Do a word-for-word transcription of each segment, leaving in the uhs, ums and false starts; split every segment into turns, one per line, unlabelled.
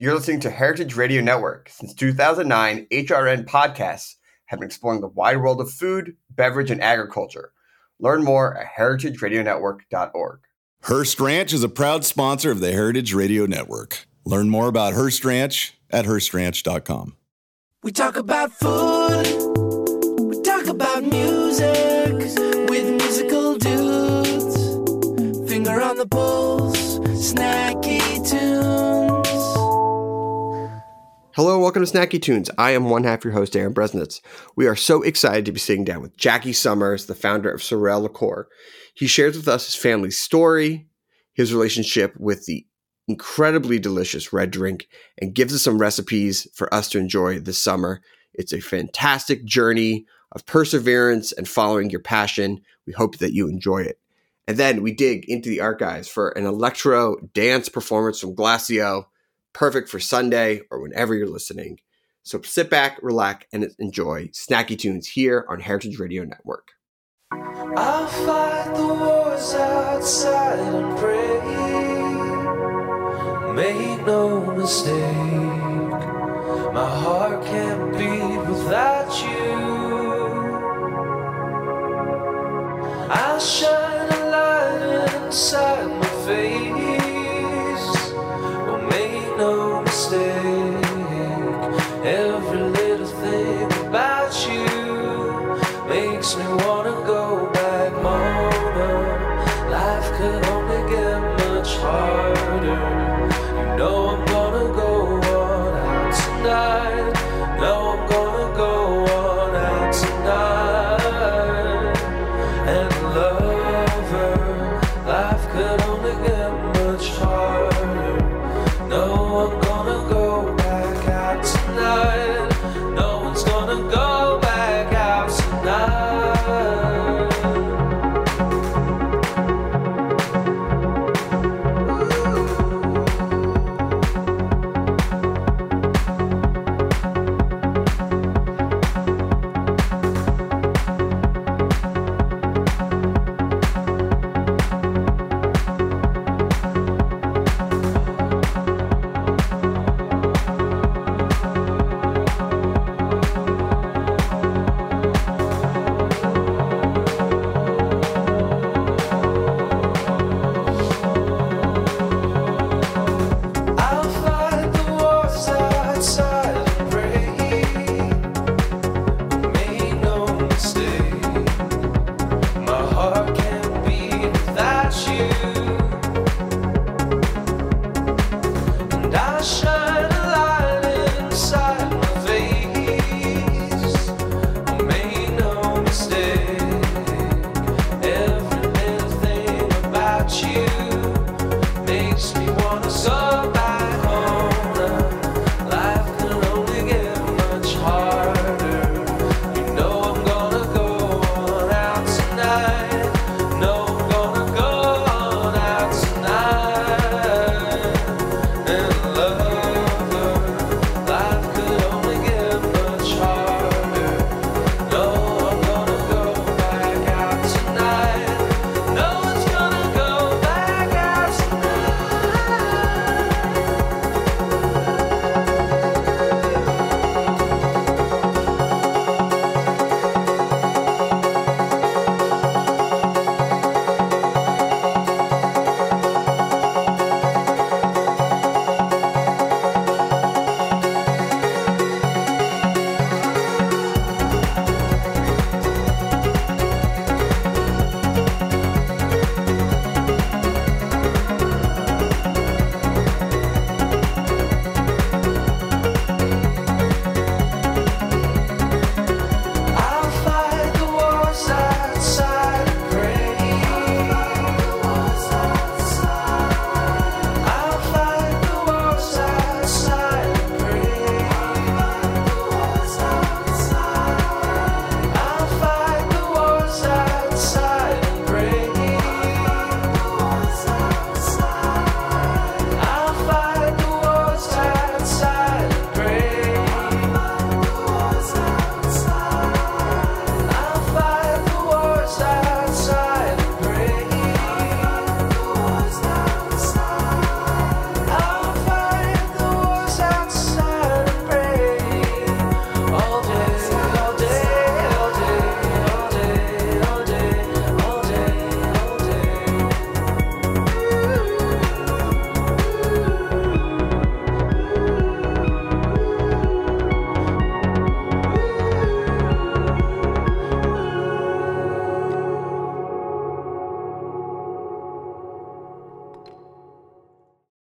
You're listening to Heritage Radio Network. Since two thousand nine, H R N podcasts have been exploring the wide world of food, beverage, and agriculture. Learn more at heritage radio network dot org.
Hearst Ranch is a proud sponsor of the Heritage Radio Network. Learn more about Hearst Ranch at hearst ranch dot com.
We talk about food, we talk about music, with musical dudes, finger on the pulse, snacky tunes.
Hello and welcome to Snacky Tunes. I am one half your host, Aaron Bresnitz. We are so excited to be sitting down with Jackie Summers, the founder of Sorel Liqueur. He shares with us his family's story, his relationship with the incredibly delicious red drink, and gives us some recipes for us to enjoy this summer. It's a fantastic journey of perseverance and following your passion. We hope that you enjoy it. And then we dig into the archives for an electro dance performance from Glacio, perfect for Sunday or whenever you're listening. So sit back, relax, and enjoy Snacky Tunes here on Heritage Radio Network.
I'll fight the wars outside and pray. Make no mistake, my heart can't beat without you. I'll shine a light inside my face. Oh, make no mistake, every little thing about you makes me wanna go back, Mona. Life could only get much harder. You know I'm gonna go on out tonight. No, I'm gonna go on out tonight. And love her. Life could only get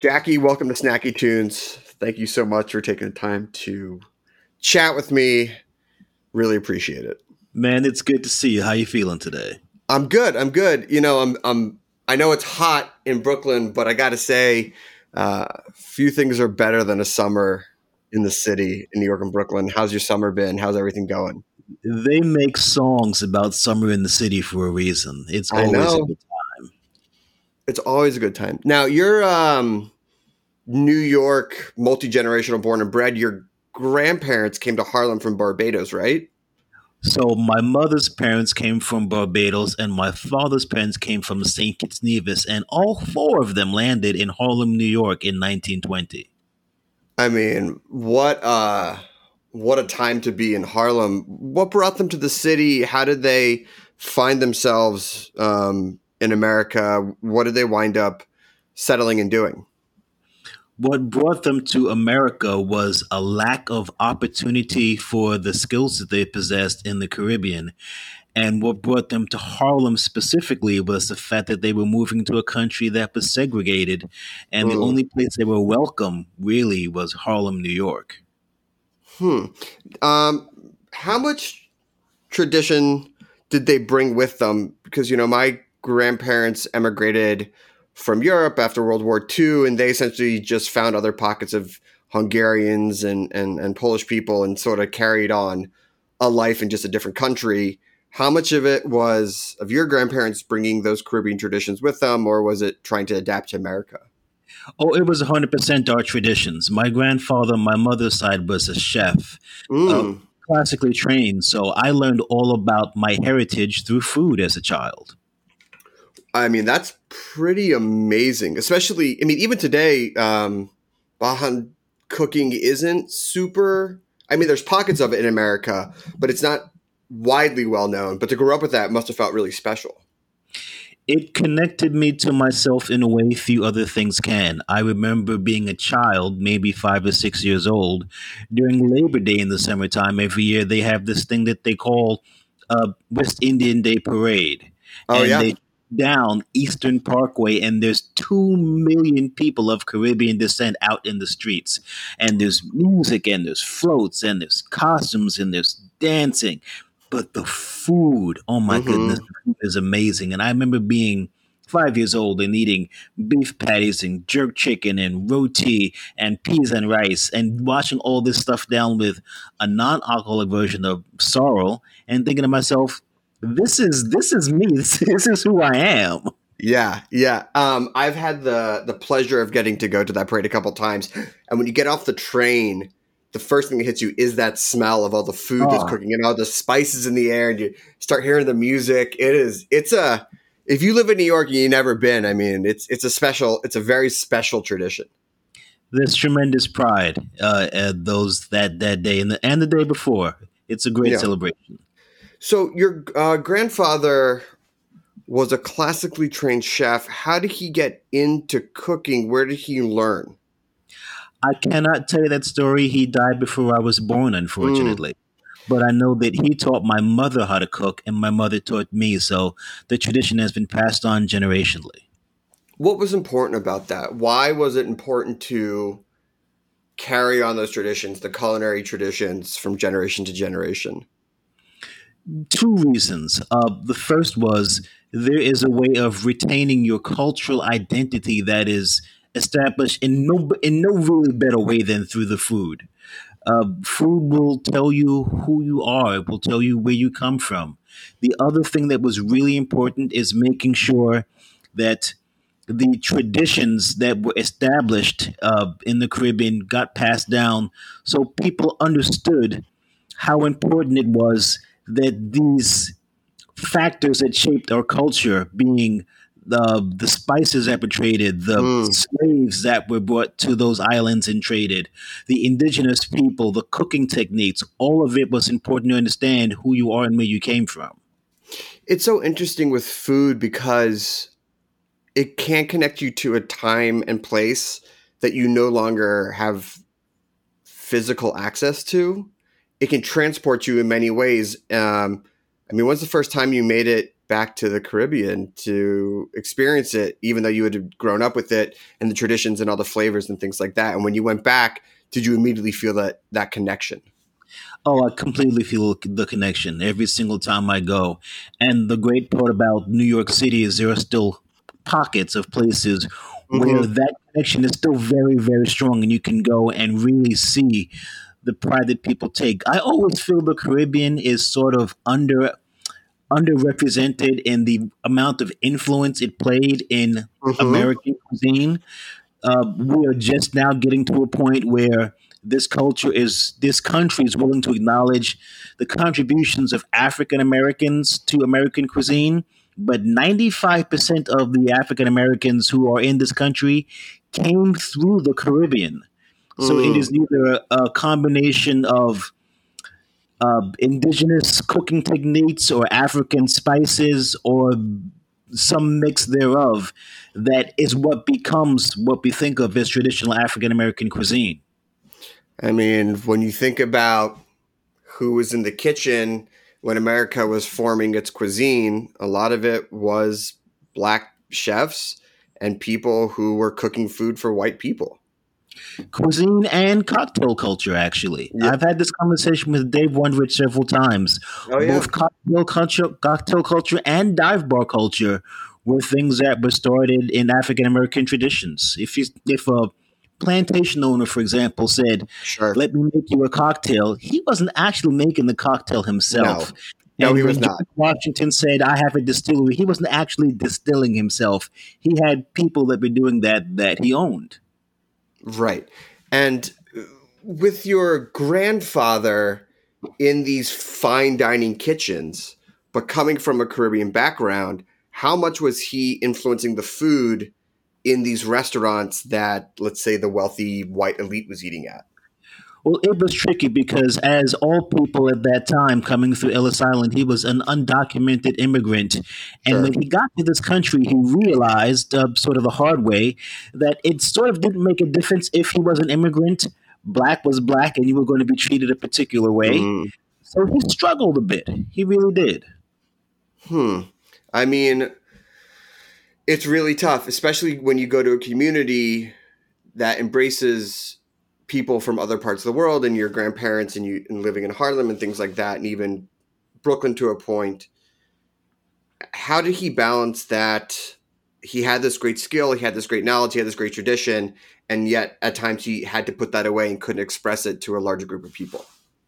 Jackie, welcome to Snacky Tunes. Thank you so much for taking the time to chat with me. Really appreciate it.
Man, it's good to see you. How you feeling today?
I'm good. I'm good. You know, I'm. I'm. I know it's hot in Brooklyn, but I got to say, uh, few things are better than a summer in the city, in New York and Brooklyn. How's your summer been? How's everything going?
They make songs about summer in the city for a reason. It's
I
always
know.
a good time.
It's always a good time. Now, you're um, New York, multi-generational, born and bred. Your grandparents came to Harlem from Barbados, right?
So my mother's parents came from Barbados and my father's parents came from Saint Kitts Nevis, and all four of them landed in Harlem, New York in nineteen twenty.
I mean, what uh, what a time to be in Harlem. What brought them to the city? How did they find themselves um, in America? What did they wind up settling and doing?
What brought them to America was a lack of opportunity for the skills that they possessed in the Caribbean. And what brought them to Harlem specifically was the fact that they were moving to a country that was segregated. And
Mm.
the only place they were welcome really was Harlem, New York.
Hmm. Um, how much tradition did they bring with them? Because, you know, my grandparents emigrated from Europe after World War Two, and they essentially just found other pockets of Hungarians and, and, and Polish people and sort of carried on a life in just a different country. How much of it was of your grandparents bringing those Caribbean traditions with them, or was it trying to adapt to America?
Oh, it was one hundred percent our traditions. My grandfather, on my mother's side, was a chef, uh,
Mm.
classically trained. So I learned all about my heritage through food as a child.
I mean, that's pretty amazing. Especially, I mean, even today, um, Bajan cooking isn't super. I mean, there's pockets of it in America, but it's not widely well known. But to grow up with that must have felt really special.
It connected me to myself in a way few other things can. I remember being a child, maybe five or six years old, during Labor Day in the summertime. Every year they have this thing that they call uh, West Indian Day Parade.
Oh,
and
yeah.
they down Eastern Parkway, and there's two million people of Caribbean descent out in the streets. And there's music, and there's floats, and there's costumes, and there's dancing. But the food, oh my
Mhm.
goodness, the food is amazing. And I remember being five years old and eating beef patties and jerk chicken and roti and peas and rice and watching all this stuff down with a non-alcoholic version of sorrel and thinking to myself, this is this is me. This, this is who I am.
Yeah, yeah. Um, I've had the the pleasure of getting to go to that parade a couple times, and when you get off the train, the first thing that hits you is that smell of all the food that's
Oh.
cooking and all the spices in the air, and you start hearing the music. It is, it's a. If you live in New York and you've never been, I mean, it's it's a special, it's a very special tradition.
There's tremendous pride uh, at those that that day and the and the day before. It's a great
Yeah.
celebration.
So your uh, grandfather was a classically trained chef. How did he get into cooking? Where did he learn?
I cannot tell you that story. He died before I was born, unfortunately. But I know that he taught my mother how to cook, and my mother taught me. So the tradition has been passed on generationally.
What was important about that? Why was it important to carry on those traditions, the culinary traditions, from generation to generation?
Two reasons. Uh, the first was there is a way of retaining your cultural identity that is established in no in no really better way than through the food. Uh, food will tell you who you are. It will tell you where you come from. The other thing that was really important is making sure that the traditions that were established uh, in the Caribbean got passed down so people understood how important it was that these factors that shaped our culture, being the the spices that were traded, the
Mm.
slaves that were brought to those islands and traded, the indigenous people, the cooking techniques, all of it was important to understand who you are and where you came from.
It's so interesting with food because it can connect you to a time and place that you no longer have physical access to. It can transport you in many ways. Um, I mean, when's the first time you made it back to the Caribbean to experience it, even though you had grown up with it and the traditions and all the flavors and things like that. And when you went back, did you immediately feel that that connection?
Oh, I completely feel the connection every single time I go. And the great part about New York City is there are still pockets of places where
Mm-hmm.
that connection is still very, very strong, and you can go and really see the pride that people take. I always feel the Caribbean is sort of under underrepresented in the amount of influence it played in
Mm-hmm.
American cuisine. Uh, we are just now getting to a point where this culture is this country is willing to acknowledge the contributions of African Americans to American cuisine, but ninety-five percent of the African Americans who are in this country came through the Caribbean. So it
Mm.
is either a combination of uh, indigenous cooking techniques or African spices or some mix thereof that is what becomes what we think of as traditional African American cuisine.
I mean, when you think about who was in the kitchen when America was forming its cuisine, a lot of it was black chefs and people who were cooking food for white people.
Cuisine and cocktail culture, actually.
Yeah.
I've had this conversation with Dave Wondrich several times.
Oh, yeah.
Both cocktail culture, cocktail culture and dive bar culture were things that were started in African American traditions. If you, if a plantation owner, for example, said,
Sure.
"Let me make you a cocktail," he wasn't actually making the cocktail
No.
himself.
No,
And
he
when
was not.
George Washington said, "I have a distillery," he wasn't actually distilling himself. He had people that were doing that that he owned.
Right. And uh, with your grandfather in these fine dining kitchens, but coming from a Caribbean background, how much was he influencing the food in these restaurants that, let's say, the wealthy white elite was eating at?
Well, it was tricky because, as all people at that time coming through Ellis Island, he was an undocumented immigrant. And
Sure.
when he got to this country, he realized, uh, sort of the hard way, that it sort of didn't make a difference if he was an immigrant. Black was black, and you were going to be treated a particular way.
Mm.
So he struggled a bit. He really did.
Hmm. I mean, it's really tough, especially when you go to a community that embraces people from other parts of the world and your grandparents and you and living in Harlem and things like that, and even Brooklyn to a point. How did he balance that? He had this great skill, he had this great knowledge, he had this great tradition, and yet at times he had to put that away and couldn't express it to a larger group of people.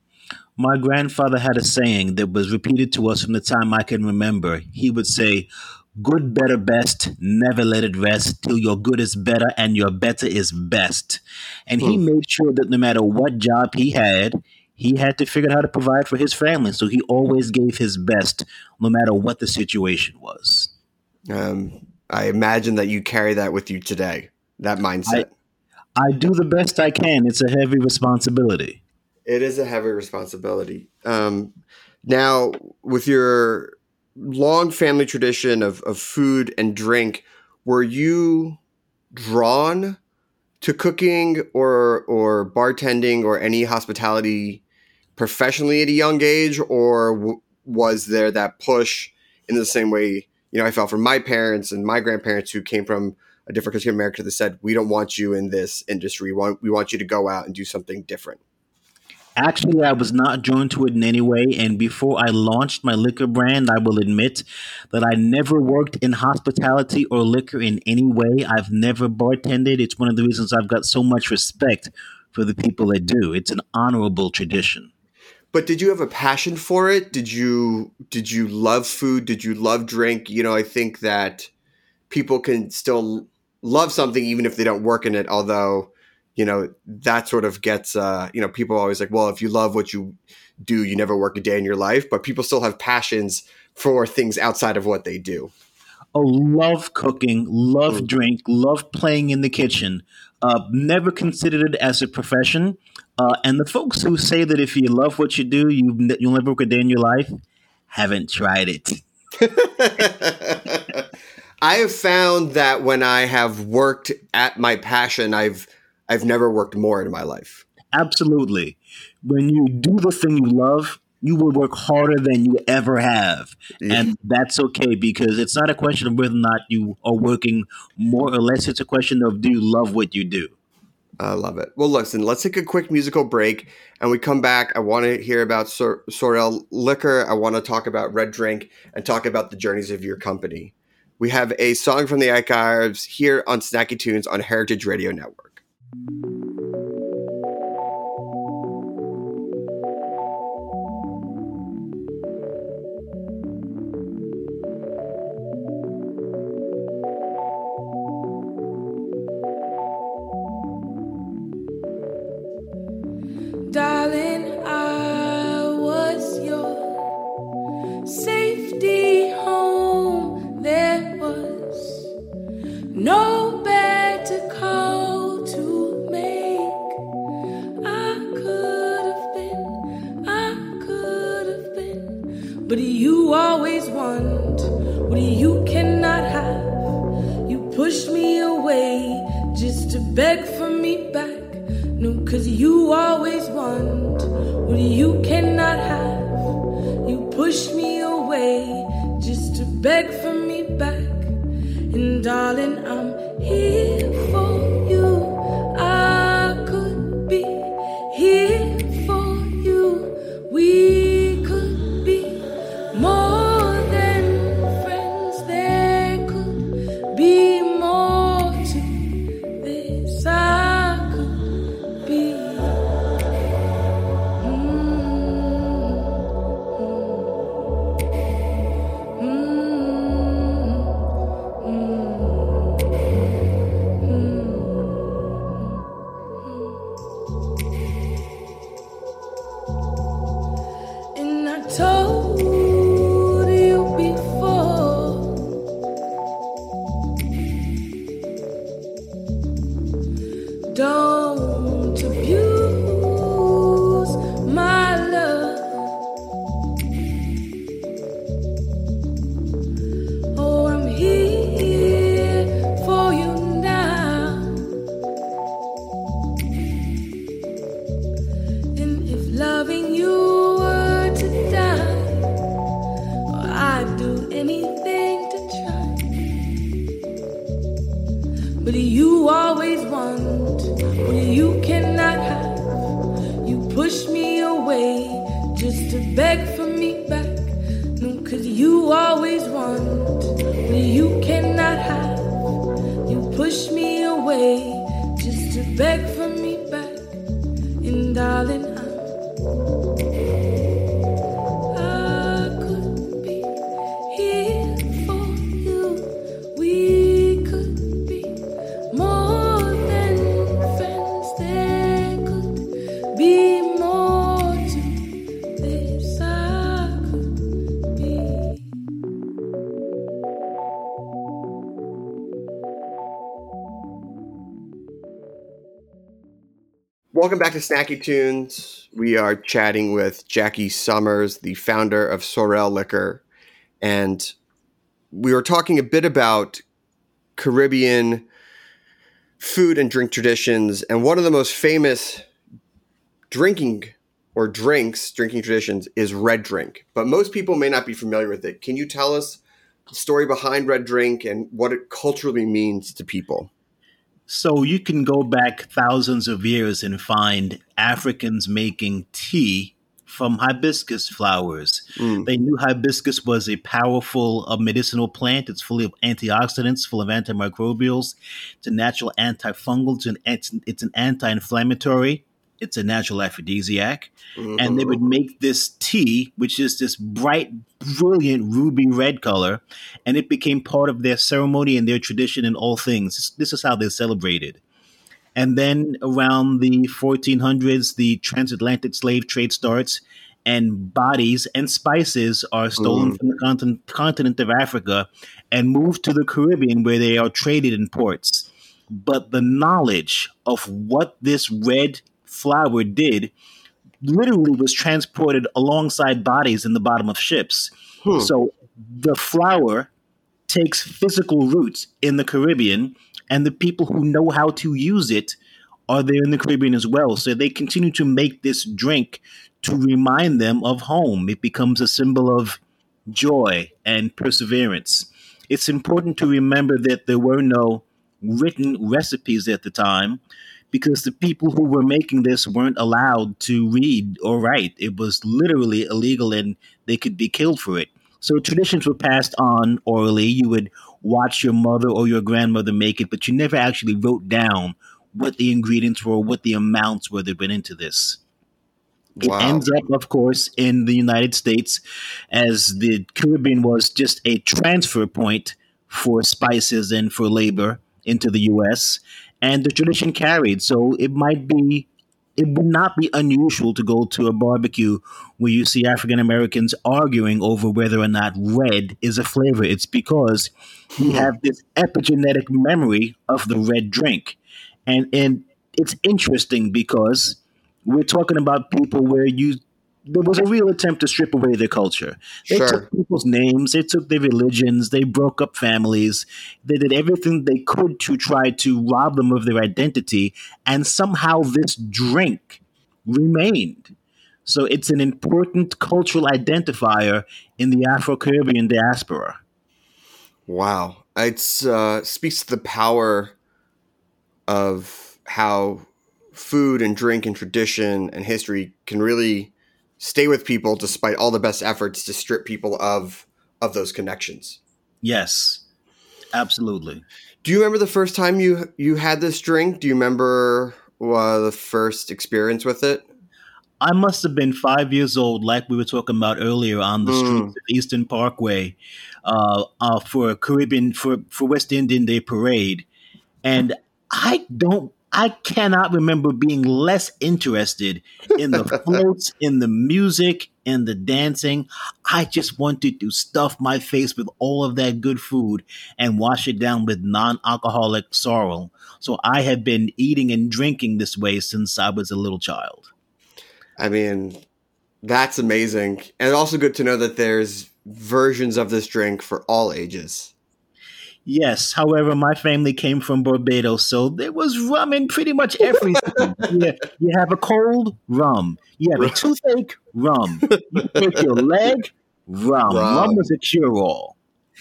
My grandfather had a saying that was repeated to us from the time I can remember. He would say, "Good, better, best, never let it rest till your good is better and your better is best." And he
Hmm.
made sure that no matter what job he had, he had to figure out how to provide for his family. So he always gave his best, no matter what the situation was.
Um, I imagine that you carry that with you today, that
I,
mindset.
I do the best I can. It's a heavy responsibility.
It is a heavy responsibility. Um, now, with your long family tradition of, of food and drink, were you drawn to cooking or or bartending or any hospitality professionally at a young age, or w- was there that push in the same way? You know, I felt from my parents and my grandparents who came from a different country of America that said, "We don't want you in this industry. We want, we want you to go out and do something different."
Actually, I was not drawn to it in any way. And before I launched my liquor brand, I will admit that I never worked in hospitality or liquor in any way. I've never bartended. It's one of the reasons I've got so much respect for the people that do. It's an honorable tradition.
But did you have a passion for it? Did you did you love food? Did you love drink? You know, I think that people can still love something even if they don't work in it, although, you know, that sort of gets uh, you know, people are always like, well, if you love what you do, you never work a day in your life, but people still have passions for things outside of what they do.
Oh, love cooking, love
Mm.
drink, love playing in the kitchen. Uh, never considered it as a profession. Uh, and the folks who say that if you love what you do, you, you'll never work a day in your life, haven't tried it.
I have found that when I have worked at my passion, I've I've never worked more in my life.
Absolutely. When you do the thing you love, you will work harder than you ever have.
Yeah.
And that's okay, because it's not a question of whether or not you are working more or less. It's a question of, do you love what you do?
I love it. Well, listen, let's take a quick musical break, and we come back. I want to hear about Sor- Sorel Liquor. I want to talk about Red Drink and talk about the journeys of your company. We have a song from the archives here on Snacky Tunes on Heritage Radio Network.
Darling, I was your safety home. There was no bed to call to make. I could have been, I could have been, but you always want what you cannot have. You push me away just to beg for me back. No, 'cause you always want what you cannot have. You push me away just to beg for me back. And darling, I'm here for you. I could be here for you. We could be more than friends. There could be more to this. I could be. And I told you before, don't abuse my love. Oh, I'm here for you now. And if loving you were to die, oh, I'd do anything to try. But you always want what you cannot have. You push me away just to beg for me back. No, 'cause you always want what you cannot have. You push me away just to beg for me back. And darling, I'm I could be here for you. We could be more than friends. There could be more to this. I could be.
Welcome back to Snacky Tunes. We are chatting with Jackie Summers, the founder of Sorel Liquor. And we were talking a bit about Caribbean food and drink traditions. And one of the most famous drinking or drinks, drinking traditions is Red Drink. But most people may not be familiar with it. Can you tell us the story behind Red Drink and what it culturally means to people?
So you can go back thousands of years and find Africans making tea from hibiscus flowers.
Mm.
They knew hibiscus was a powerful uh, medicinal plant. It's full of antioxidants, full of antimicrobials. It's a natural antifungal. It's an, it's, it's an anti-inflammatory. It's a natural aphrodisiac.
Mhm.
And they would make this tea, which is this bright, brilliant ruby red color, and it became part of their ceremony and their tradition in all things. This is how they celebrated. And then around the fourteen hundreds, the transatlantic slave trade starts, and bodies and spices are stolen
Mm.
from the continent, continent of Africa and moved to the Caribbean, where they are traded in ports. But the knowledge of what this red flower did literally was transported alongside bodies in the bottom of ships.
Hmm.
So the flower takes physical roots in the Caribbean, and the people who know how to use it are there in the Caribbean as well. So they continue to make this drink to remind them of home. It becomes a symbol of joy and perseverance. It's important to remember that there were no written recipes at the time because the people who were making this weren't allowed to read or write. It was literally illegal and they could be killed for it. So traditions were passed on orally. You would watch your mother or your grandmother make it, but you never actually wrote down what the ingredients were, what the amounts were that went into this. It
Wow.
ends up, of course, in the United States as the Caribbean was just a transfer point for spices and for labor into the U S. And the tradition carried. So it might be, it would not be unusual to go to a barbecue where you see African Americans arguing over whether or not red is a flavor. It's because we have this epigenetic memory of the red drink. And, and it's interesting because we're talking about people where you there was a real attempt to strip away their culture. They
Sure.
took people's names, they took their religions, they broke up families, they did everything they could to try to rob them of their identity, and somehow this drink remained. So it's an important cultural identifier in the Afro-Caribbean diaspora.
Wow. It's uh, speaks to the power of how food and drink and tradition and history can really stay with people despite all the best efforts to strip people of of those connections.
Yes, absolutely.
Do you remember the first time you you had this drink? Do you remember uh, the first experience with it?
I must have been five years old, like we were talking about earlier, on the
Mm.
streets of Eastern Parkway uh, uh, for a Caribbean for for West Indian Day parade, and I don't, I cannot remember being less interested in the floats, in the music, in the dancing. I just wanted to stuff my face with all of that good food and wash it down with non-alcoholic sorrel. So I have been eating and drinking this way since I was a little child.
I mean, that's amazing. And also good to know that there's versions of this drink for all ages.
Yes, however, my family came from Barbados, so there was rum in pretty much everything. Yeah, you have a cold, rum. You have a toothache, rum. You break your leg, rum.
Rum.
Rum was a cure-all.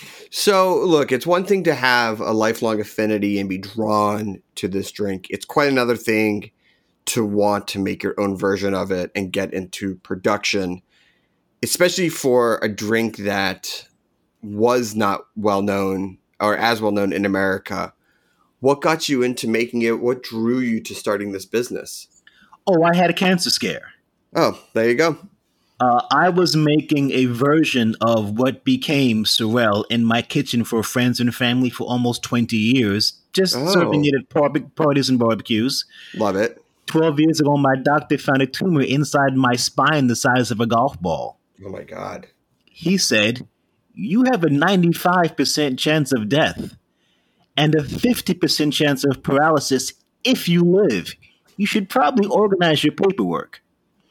So, look, it's one thing to have a lifelong affinity and be drawn to this drink. It's quite another thing to want to make your own version of it and get into production, especially for a drink that was not well known or as well known in America. What got you into making it? What drew you to starting this business?
Oh, I had a cancer scare.
Oh, there you go.
Uh, I was making a version of what became Sorel in my kitchen for friends and family for almost twenty years, just
Oh.
serving it at par- parties and barbecues.
Love it.
twelve years ago, my doctor found a tumor inside my spine the size of a golf ball.
Oh my God.
He said, "You have a ninety-five percent chance of death and a fifty percent chance of paralysis if you live. You should probably organize your paperwork."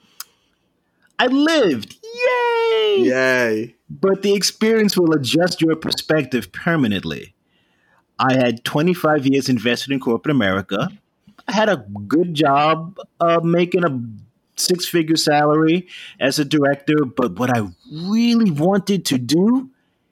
I lived. Yay!
Yay.
But the experience will adjust your perspective permanently. I had twenty-five years invested in corporate America. I had a good job uh, making a six-figure salary as a director, but what I really wanted to do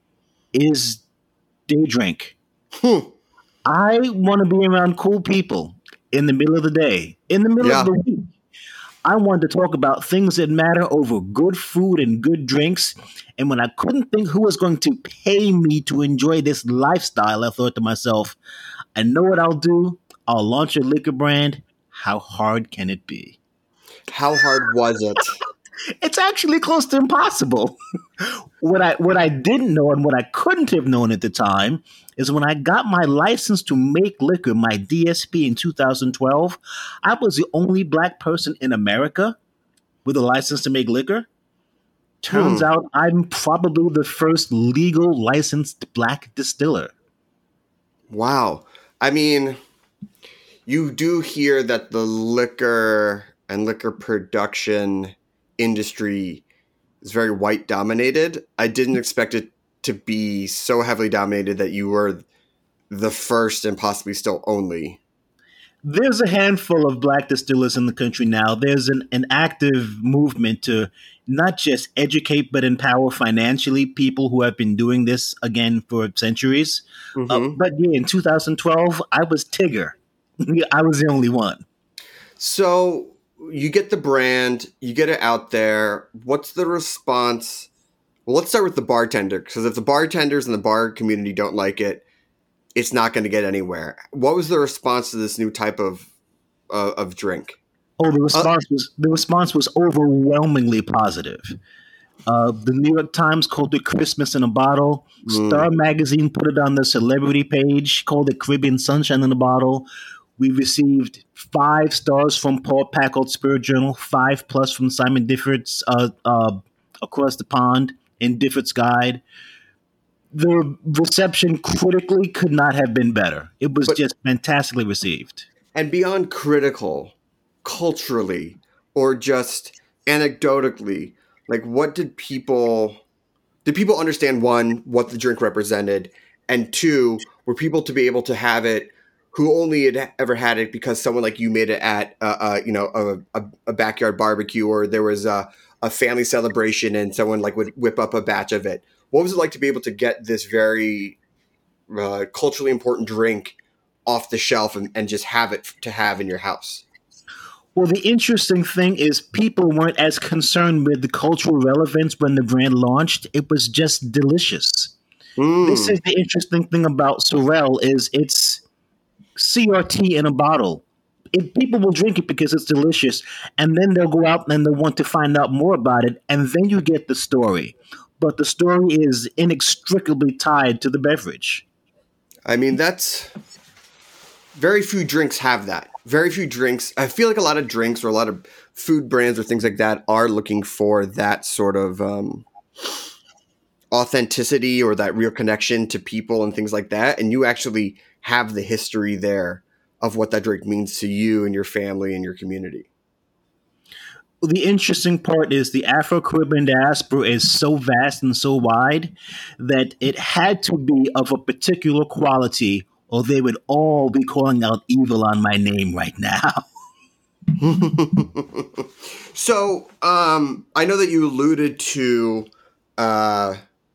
is day drink.
Hmm.
I want to be around cool people in the middle of the day, in the middle
Yeah.
of the week. I wanted to talk about things that matter over good food and good drinks. And when I couldn't think who was going to pay me to enjoy this lifestyle, I thought to myself, I know what I'll do. I'll launch a liquor brand. How hard can it be?
How hard was it?
It's actually close to impossible. what I what I didn't know and what I couldn't have known at the time is when I got my license to make liquor, my D S P in two thousand twelve, I was the only black person in America with a license to make liquor. Turns
Hmm.
out I'm probably the first legal licensed black distiller.
Wow. I mean, you do hear that the liquor and liquor production industry is very white dominated. I didn't expect it to be so heavily dominated that you were the first and possibly still only.
there's a handful of black distillers in the country now. There's an, an active movement to not just educate but empower financially people who have been doing this again for centuries. Mm-hmm. Uh, but yeah, in two thousand twelve, I was Tigger. I was the only one.
So you get the brand, you get it out there. What's the response? Well, let's start with the bartender, because if the bartenders and the bar community don't like it, it's not going to get anywhere. What was the response to this new type of uh, of drink?
Oh, the response uh, was the response was overwhelmingly positive. Uh, the New York Times called it Christmas in a bottle. Mm. Star Magazine put it on their celebrity page, called it Caribbean Sunshine in a bottle. We received five stars from Paul Packard Spirit Journal, five plus from Simon Difford's uh, uh, Across the Pond in Difford's Guide. The reception critically could not have been better. It was but, just fantastically received.
And beyond critical, culturally, or just anecdotally, like what did people did people understand, one, what the drink represented, and two, were people to be able to have it who only had ever had it because someone like you made it at uh, uh you know a, a, a backyard barbecue, or there was a, a family celebration and someone like would whip up a batch of it? What was it like to be able to get this very uh, culturally important drink off the shelf and, and just have it to have in your house?
Well, the interesting thing is people weren't as concerned with the cultural relevance when the brand launched. It was just delicious. Mm. This is the interesting thing about Sorel is it's C R T in a bottle. It, people will drink it because it's delicious, and then they'll go out and they'll want to find out more about it, and then you get the story. But the story is inextricably tied to the beverage.
I mean, that's very few drinks have that. Very few drinks. I feel like a lot of drinks or a lot of food brands or things like that are looking for that sort of um, authenticity or that real connection to people and things like that. And you actually have the history there of what that drink means to you and your family and your community.
The interesting part is the Afro-Caribbean diaspora is so vast and so wide that it had to be of a particular quality, or they would all be calling out evil on my name right now.
So um, I know that you alluded to uh,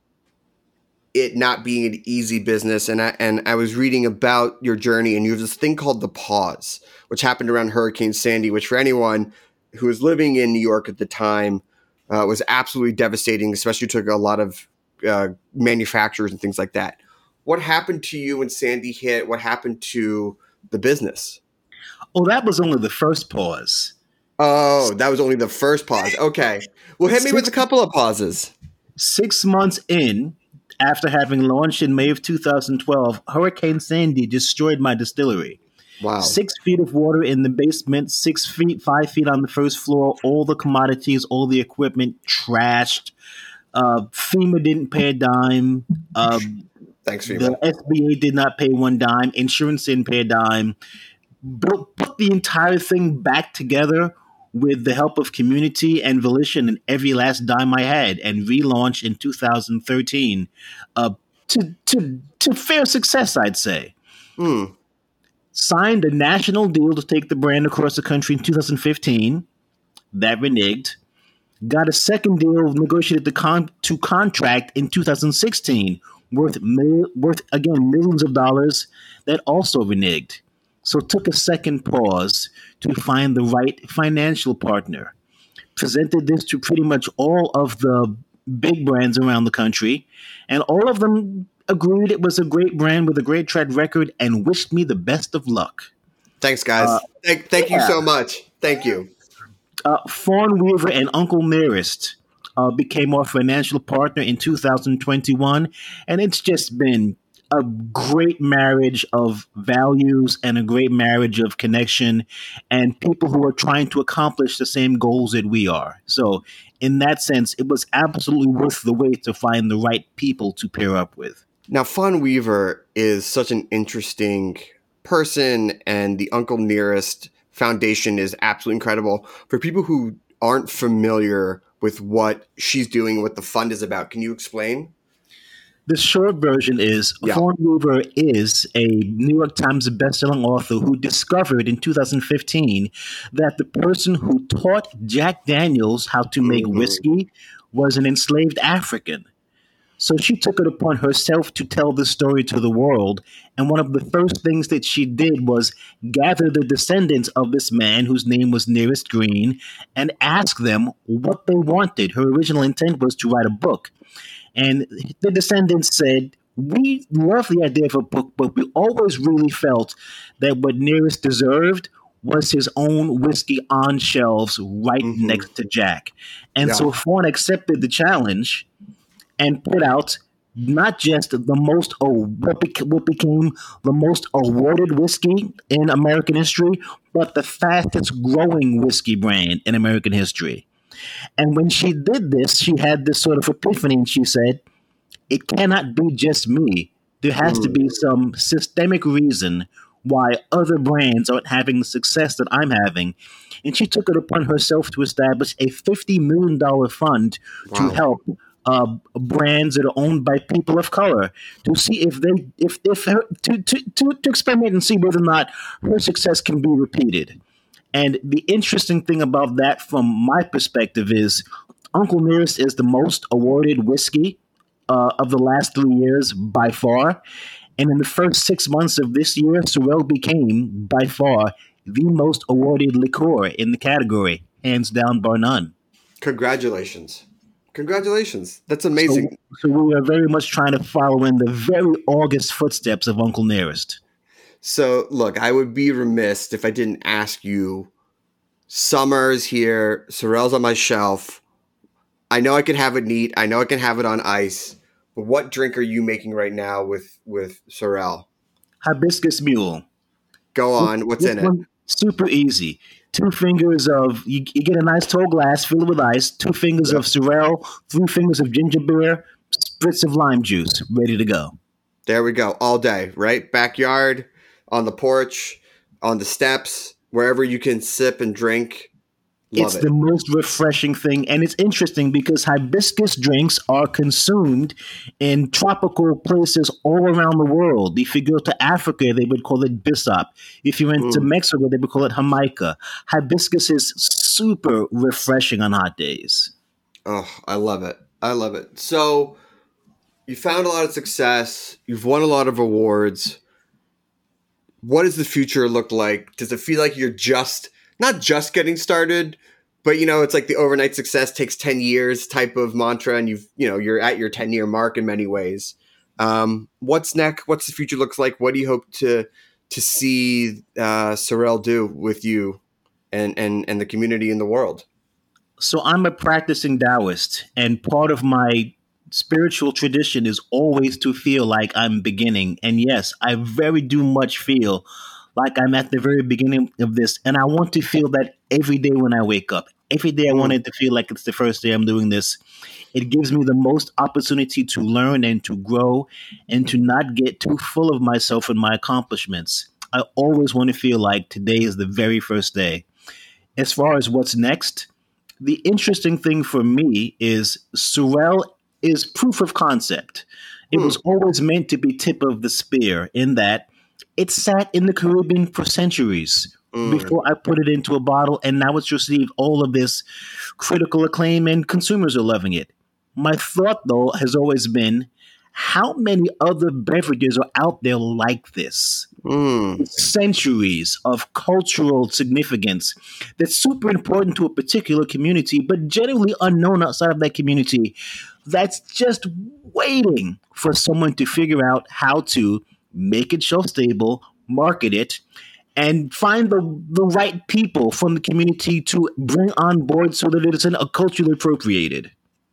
it not being an easy business, and I, and I was reading about your journey, and you have this thing called the pause, which happened around Hurricane Sandy, which for anyone who was living in New York at the time uh, was absolutely devastating, especially to a lot of uh, manufacturers and things like that. What happened to you when Sandy hit? What happened to the business?
Oh, that was only the first pause.
Oh, that was only the first pause. Okay. Well, hit me six, with a couple of pauses.
Six months in, after having launched in May of two thousand twelve, Hurricane Sandy destroyed my distillery.
Wow.
Six feet of water in the basement, six feet, five feet on the first floor, all the commodities, all the equipment trashed. Uh, FEMA didn't pay a dime. Uh,
Thanks, FEMA.
The S B A did not pay one dime. Insurance didn't pay a dime. Built, put the entire thing back together with the help of community and volition and every last dime I had, and relaunched in two thousand thirteen uh, to, to, to fair success, I'd say.
Hmm.
Signed a national deal to take the brand across the country in two thousand fifteen. That reneged. Got a second deal negotiated to, con- to contract in two thousand sixteen, worth mil- worth again millions of dollars. That also reneged. So took a second pause to find the right financial partner. Presented this to pretty much all of the big brands around the country, and all of them agreed it was a great brand with a great track record and wished me the best of luck.
Thanks, guys. Uh, thank thank yeah. you so much. Thank you.
Uh, Fawn Weaver and Uncle Nearest uh, became our financial partner in two thousand twenty-one, and it's just been a great marriage of values and a great marriage of connection and people who are trying to accomplish the same goals that we are. So in that sense, it was absolutely worth the wait to find the right people to pair up with.
Now, Fawn Weaver is such an interesting person, and the Uncle Nearest Foundation is absolutely incredible. For people who aren't familiar with what she's doing, what the fund is about, can you explain?
The short version is
Yeah.
Fawn Weaver is a New York Times bestselling author who discovered in two thousand fifteen that the person who taught Jack Daniels how to make
Mhm.
whiskey was an enslaved African. So she took it upon herself to tell the story to the world. And one of the first things that she did was gather the descendants of this man whose name was Nearest Green and ask them what they wanted. Her original intent was to write a book. And the descendants said, we love the idea of a book, but we always really felt that what Nearest deserved was his own whiskey on shelves right
Mhm.
next to Jack. And
Yeah.
so Fawn accepted the challenge and put out not just the most oh, what, bec- what became the most awarded whiskey in American history, but the fastest growing whiskey brand in American history. And when she did this, she had this sort of epiphany, and she said, "It cannot be just me. There has to
Mm.
be some systemic reason why other brands aren't having the success that I'm having." And she took it upon herself to establish a fifty million dollars fund to
Wow.
help uh, brands that are owned by people of color to see if they if if her, to, to to to experiment and see whether or not her success can be repeated. And the interesting thing about that, from my perspective, is Uncle Nearest is the most awarded whiskey uh, of the last three years by far. And in the first six months of this year, Sorel became by far the most awarded liqueur in the category, hands down, bar none.
Congratulations. Congratulations. That's
So,
amazing.
so we are very much trying to follow in the very august footsteps of Uncle Nearest.
So, look, I would be remiss if I didn't ask you. Summer's here. Sorel's on my shelf. I know I can have it neat. I know I can have it on ice. But what drink are you making right now with with Sorel?
Hibiscus Mule.
Go on. What's
This
in it?
one, super easy. Two fingers of, you, you get a nice tall glass, fill it with ice, two fingers
Yep.
of Sorel, three fingers of ginger beer, spritz of lime juice, ready to go.
There we go. All day, right? Backyard, on the porch, on the steps, wherever you can sip and drink. Love
It's
it.
the most refreshing thing. And it's interesting because hibiscus drinks are consumed in tropical places all around the world. If you go to Africa, they would call it bissap. If you went to
Mm.
Mexico, they would call it jamaica. Hibiscus is super refreshing on hot days.
Oh, I love it. I love it. So you found a lot of success. You've won a lot of awards. What does the future look like? Does it feel like you're just not just getting started, but you know, it's like the overnight success takes ten years type of mantra, and you've you know you're at your ten year mark in many ways. Um, what's next? What's the future looks like? What do you hope to to see uh, Sorel do with you and and and the community in the world?
So I'm a practicing Taoist, and part of my spiritual tradition is always to feel like I'm beginning. And yes, I very do much feel like I'm at the very beginning of this, and I want to feel that every day when I wake up. Every day I
Mm.
want it to feel like it's the first day I'm doing this. It gives me the most opportunity to learn and to grow and to not get too full of myself and my accomplishments. I always want to feel like today is the very first day. As far as what's next, the interesting thing for me is Sorel is proof of concept. It
Hmm.
was always meant to be tip of the spear in that it sat in the Caribbean for centuries
Mm.
before I put it into a bottle, and now it's received all of this critical acclaim and consumers are loving it. My thought, though, has always been, how many other beverages are out there like this?
Mm.
Centuries of cultural significance that's super important to a particular community, but generally unknown outside of that community, that's just waiting for someone to figure out how to make it shelf stable, market it, and find the, the right people from the community to bring on board so that it isn't a culturally appropriated.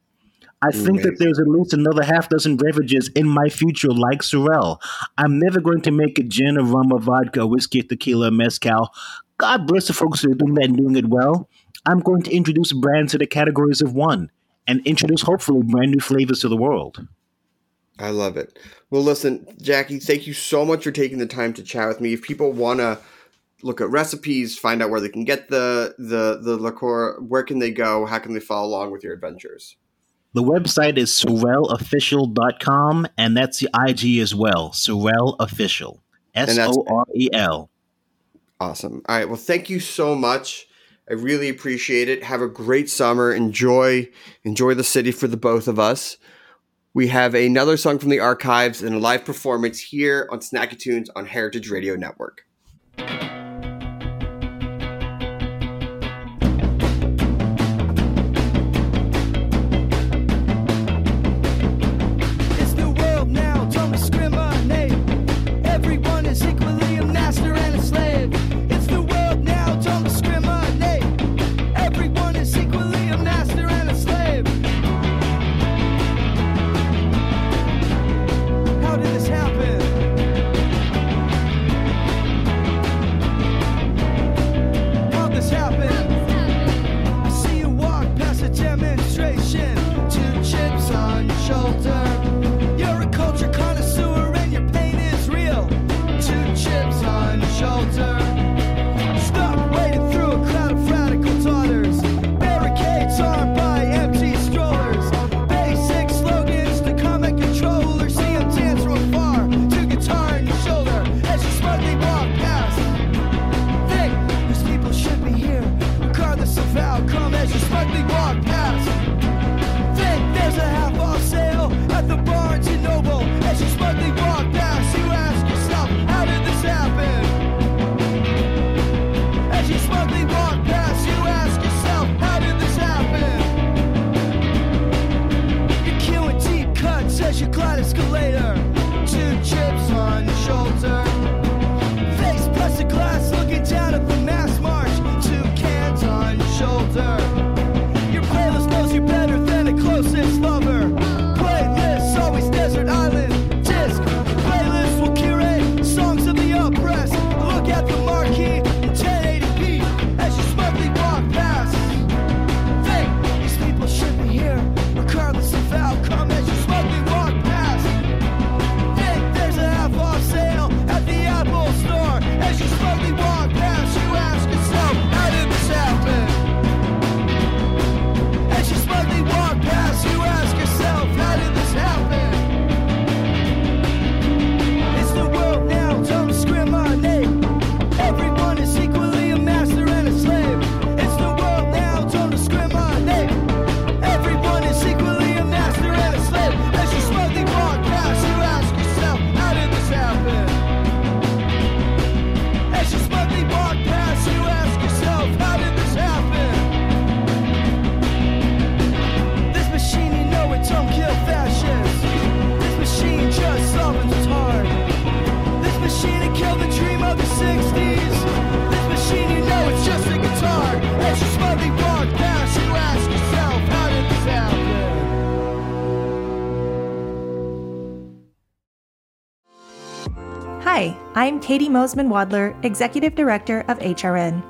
I think that
Amazing.
there's at least another half dozen beverages in my future like Sorel. I'm never going to make a gin, a rum, a vodka, a whiskey, a tequila, a mezcal. God bless the folks that are doing that and doing it well. I'm going to introduce brands to the categories of one and introduce hopefully brand new flavors to the world.
I love it. Well, listen, Jackie, thank you so much for taking the time to chat with me. If people want to look at recipes, find out where they can get the the the liqueur, where can they go? How can they follow along with your adventures?
The website is sorel official dot com, and that's the I G as well, Sorel Official, S O R E L.
Awesome. All right. Well, thank you so much. I really appreciate it. Have a great summer. Enjoy, enjoy the city for the both of us. We have another song from the archives and a live performance here on Snacky Tunes on Heritage Radio Network.
Hi, I'm Katie Mosman-Wadler, Executive Director of H R N.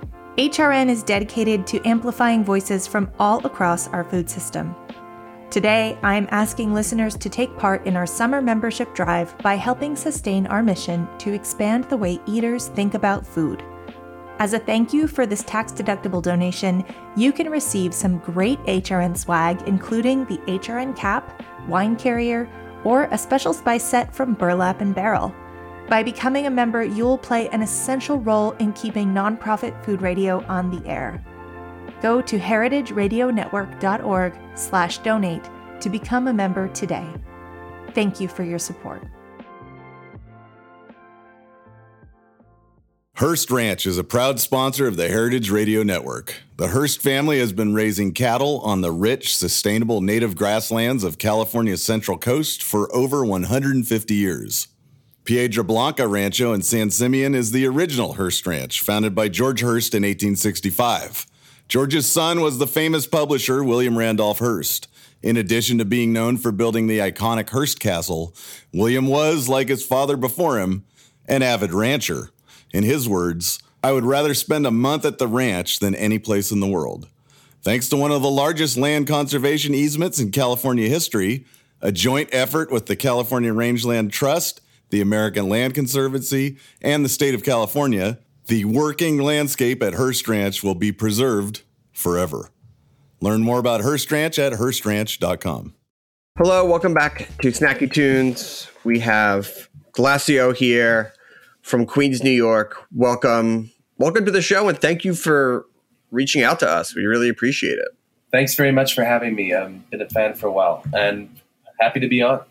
H R N is dedicated to amplifying voices from all across our food system. Today, I'm asking listeners to take part in our summer membership drive by helping sustain our mission to expand the way eaters think about food. As a thank you for this tax-deductible donation, you can receive some great H R N swag, including the H R N cap, wine carrier, or a special spice set from Burlap and Barrel. By becoming a member, you'll play an essential role in keeping nonprofit food radio on the air. Go to heritageradionetwork.org slash donate to become a member today. Thank you for your support.
Hearst Ranch is a proud sponsor of the Heritage Radio Network. The Hearst family has been raising cattle on the rich, sustainable native grasslands of California's Central Coast for over one hundred fifty years. Piedra Blanca Rancho in San Simeon is the original Hearst Ranch, founded by George Hearst in eighteen sixty-five. George's son was the famous publisher William Randolph Hearst. In addition to being known for building the iconic Hearst Castle, William was, like his father before him, an avid rancher. In his words, "I would rather spend a month at the ranch than any place in the world." Thanks to one of the largest land conservation easements in California history, a joint effort with the California Rangeland Trust, the American Land Conservancy, and the state of California, the working landscape at Hearst Ranch will be preserved forever. Learn more about Hearst Ranch at hearst ranch dot com.
Hello, welcome back to Snacky Tunes. We have Glacio here from Queens, New York. Welcome. Welcome to the show, and thank you for reaching out to us. We really appreciate it.
Thanks very much for having me. I've been a fan for a while, and happy to be on.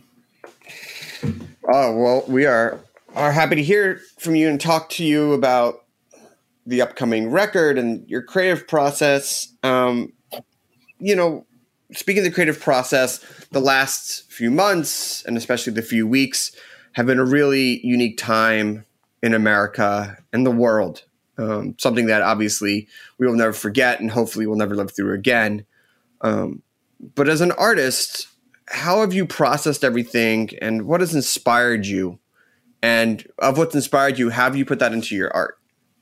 Oh, well, we are, are happy to hear from you and talk to you about the upcoming record and your creative process. Um, you know, speaking of the creative process, the last few months, and especially the few weeks, have been a really unique time in America and the world. Um, something that obviously we will never forget and hopefully we'll never live through again. Um, but as an artist, how have you processed everything and what has inspired you? And of what's inspired you, have you put that into your art?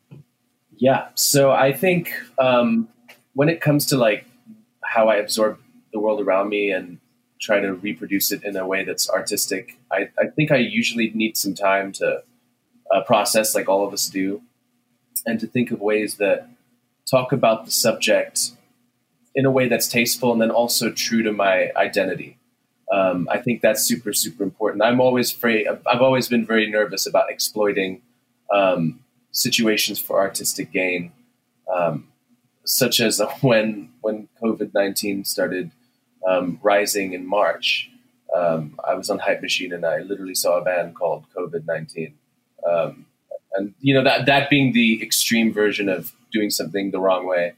Yeah. So I think um, when it comes to like how I absorb the world around me and try to reproduce it in a way that's artistic, I, I think I usually need some time to uh, process, like all of us do, and to think of ways that talk about the subject in a way that's tasteful and then also true to my identity. Um, I think that's super, super important. I'm always afraid, I've always been very nervous about exploiting um, situations for artistic gain, um, such as when when COVID nineteen started um, rising in March. Um, I was on Hype Machine and I literally saw a band called COVID nineteen. Um, and, you know, that, that being the extreme version of doing something the wrong way.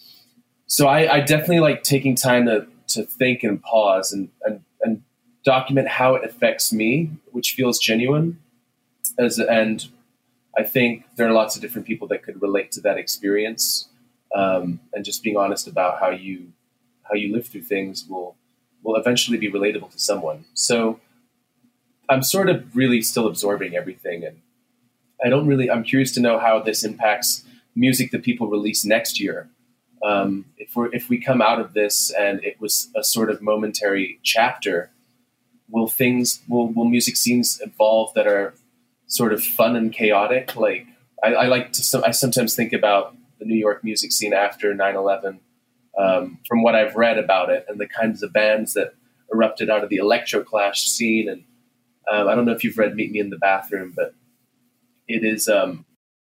So I, I definitely like taking time to, to think and pause and, and, and document how it affects me, which feels genuine. As, and I think there are lots of different people that could relate to that experience. Um, and just being honest about how you, how you live through things will, will eventually be relatable to someone. So I'm sort of really still absorbing everything. And I don't really, I'm curious to know how this impacts music that people release next year. Um, if we're, if we come out of this and it was a sort of momentary chapter, will things, will, will music scenes evolve that are sort of fun and chaotic? Like I, I like to, I sometimes think about the New York music scene after nine eleven, um, from what I've read about it and the kinds of bands that erupted out of the electroclash scene. And um, I don't know if you've read Meet Me in the Bathroom, but it is. Um,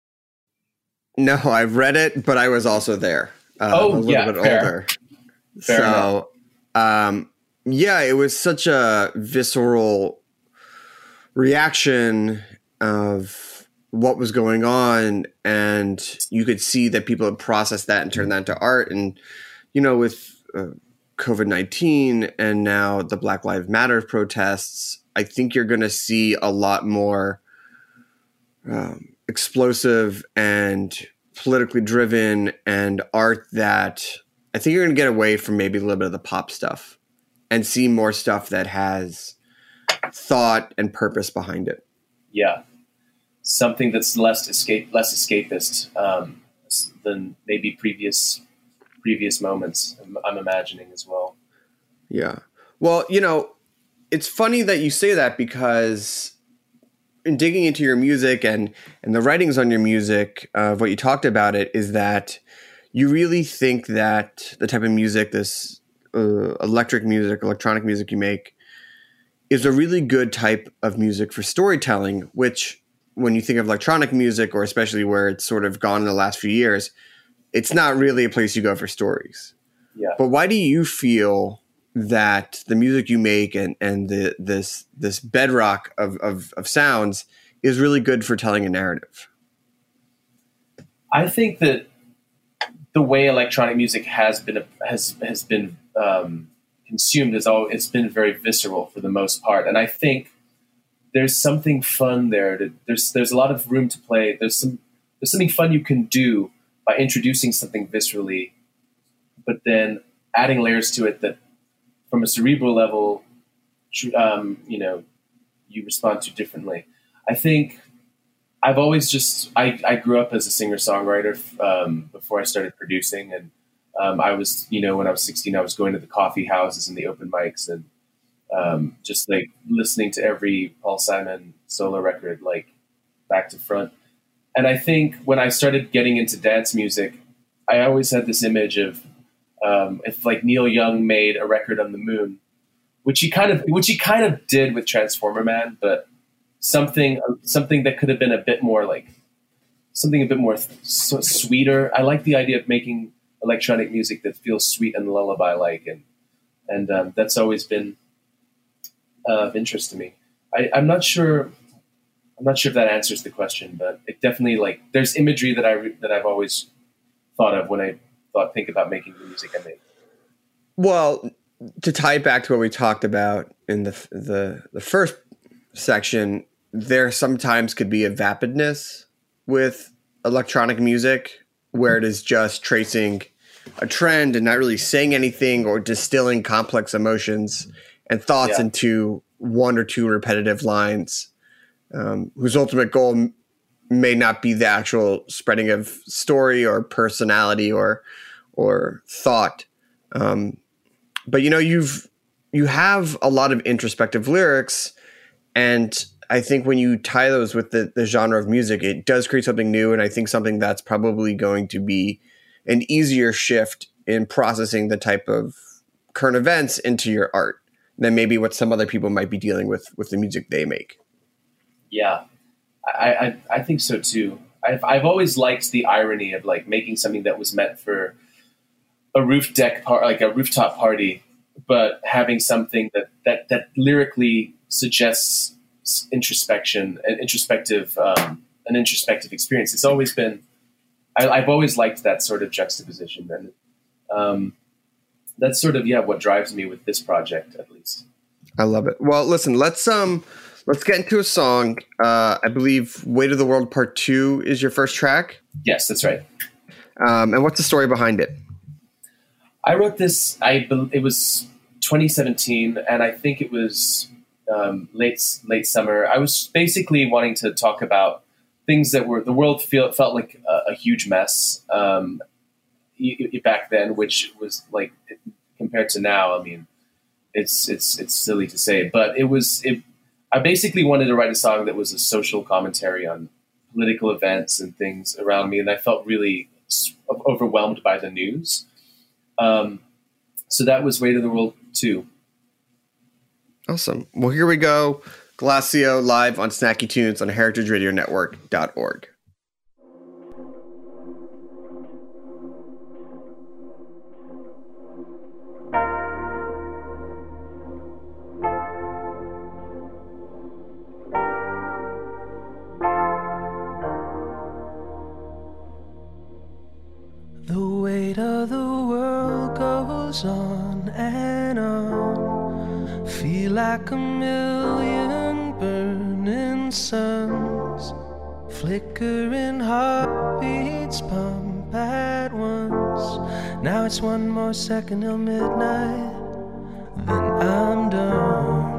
no, I've read it, but I was also there. Uh,
oh,
a little
yeah,
bit
fair.
older.
Fair
so, um, yeah, it was such a visceral reaction of what was going on, and you could see that people had processed that and turned that into art. And you know, with uh, COVID nineteen and now the Black Lives Matter protests, I think you're going to see a lot more um, explosive and politically driven and art that I think you're going to get away from maybe a little bit of the pop stuff and see more stuff that has thought and purpose behind it.
Yeah. Something that's less escape, less escapist um, than maybe previous, previous moments. I'm, I'm imagining as well.
Yeah. Well, you know, it's funny that you say that because in digging into your music and, and the writings on your music, of uh, what you talked about it is that you really think that the type of music, this uh, electric music, electronic music you make is a really good type of music for storytelling, which when you think of electronic music, or especially where it's sort of gone in the last few years, it's not really a place you go for stories.
Yeah.
But why do you feel that the music you make and, and the, this this bedrock of, of, of sounds is really good for telling a narrative?
I think that the way electronic music has been has has been um, consumed is all it's been very visceral for the most part, and I think there's something fun there. To, there's there's a lot of room to play. There's some there's something fun you can do by introducing something viscerally, but then adding layers to it that, from a cerebral level, um, you know, you respond to differently. I think I've always just, I, I grew up as a singer-songwriter um, before I started producing. And um, I was, you know, when I was sixteen, I was going to the coffee houses and the open mics and um, just like listening to every Paul Simon solo record, like back to front. And I think when I started getting into dance music, I always had this image of Um, if like Neil Young made a record on the moon, which he kind of which he kind of did with Transformer Man, but something something that could have been a bit more like something a bit more th- so sweeter. I like the idea of making electronic music that feels sweet and lullaby like, and and um, that's always been uh, of interest to me. I, I'm not sure. I'm not sure if that answers the question, but it definitely like there's imagery that I re- that I've always thought of when I thought think about making the music I make.
Well, to tie it back to what we talked about in the the the first section, there sometimes could be a vapidness with electronic music where it is just tracing a trend and not really saying anything or distilling complex emotions and thoughts
Yeah.
into one or two repetitive lines, um, whose ultimate goal m- may not be the actual spreading of story or personality or or thought. Um, but you know, you've you have a lot of introspective lyrics, and I think when you tie those with the, the genre of music, it does create something new, and I think something that's probably going to be an easier shift in processing the type of current events into your art than maybe what some other people might be dealing with with the music they make.
Yeah, I, I, I think so too. I've, I've always liked the irony of like making something that was meant for a roof deck par- like a rooftop party, but having something that, that, that lyrically suggests introspection and introspective, um, an introspective experience. It's always been, I, I've always liked that sort of juxtaposition. And um, that's sort of, yeah, what drives me with this project, at least.
I love it. Well, listen, let's, um, let's get into a song. Uh, I believe Weight of the World Part Two is your first track.
Yes, that's right.
Um, and what's the story behind it?
I wrote this, I bel- it was twenty seventeen, and I think it was um, late late summer. I was basically wanting to talk about things that were, the world feel, felt like a, a huge mess um, y- y- back then, which was like, compared to now, I mean, it's it's it's silly to say, but it was, it, I basically wanted to write a song that was a social commentary on political events and things around me, and I felt really overwhelmed by the news. Um, so that was Weight of the World two.
Awesome. Well, here we go. Glacio live on Snacky Tunes on heritage radio network dot org.
The weight of the world goes on and on. Feel like a million burning suns. Flickering heartbeats pump at once. Now it's one more second till midnight, then I'm done.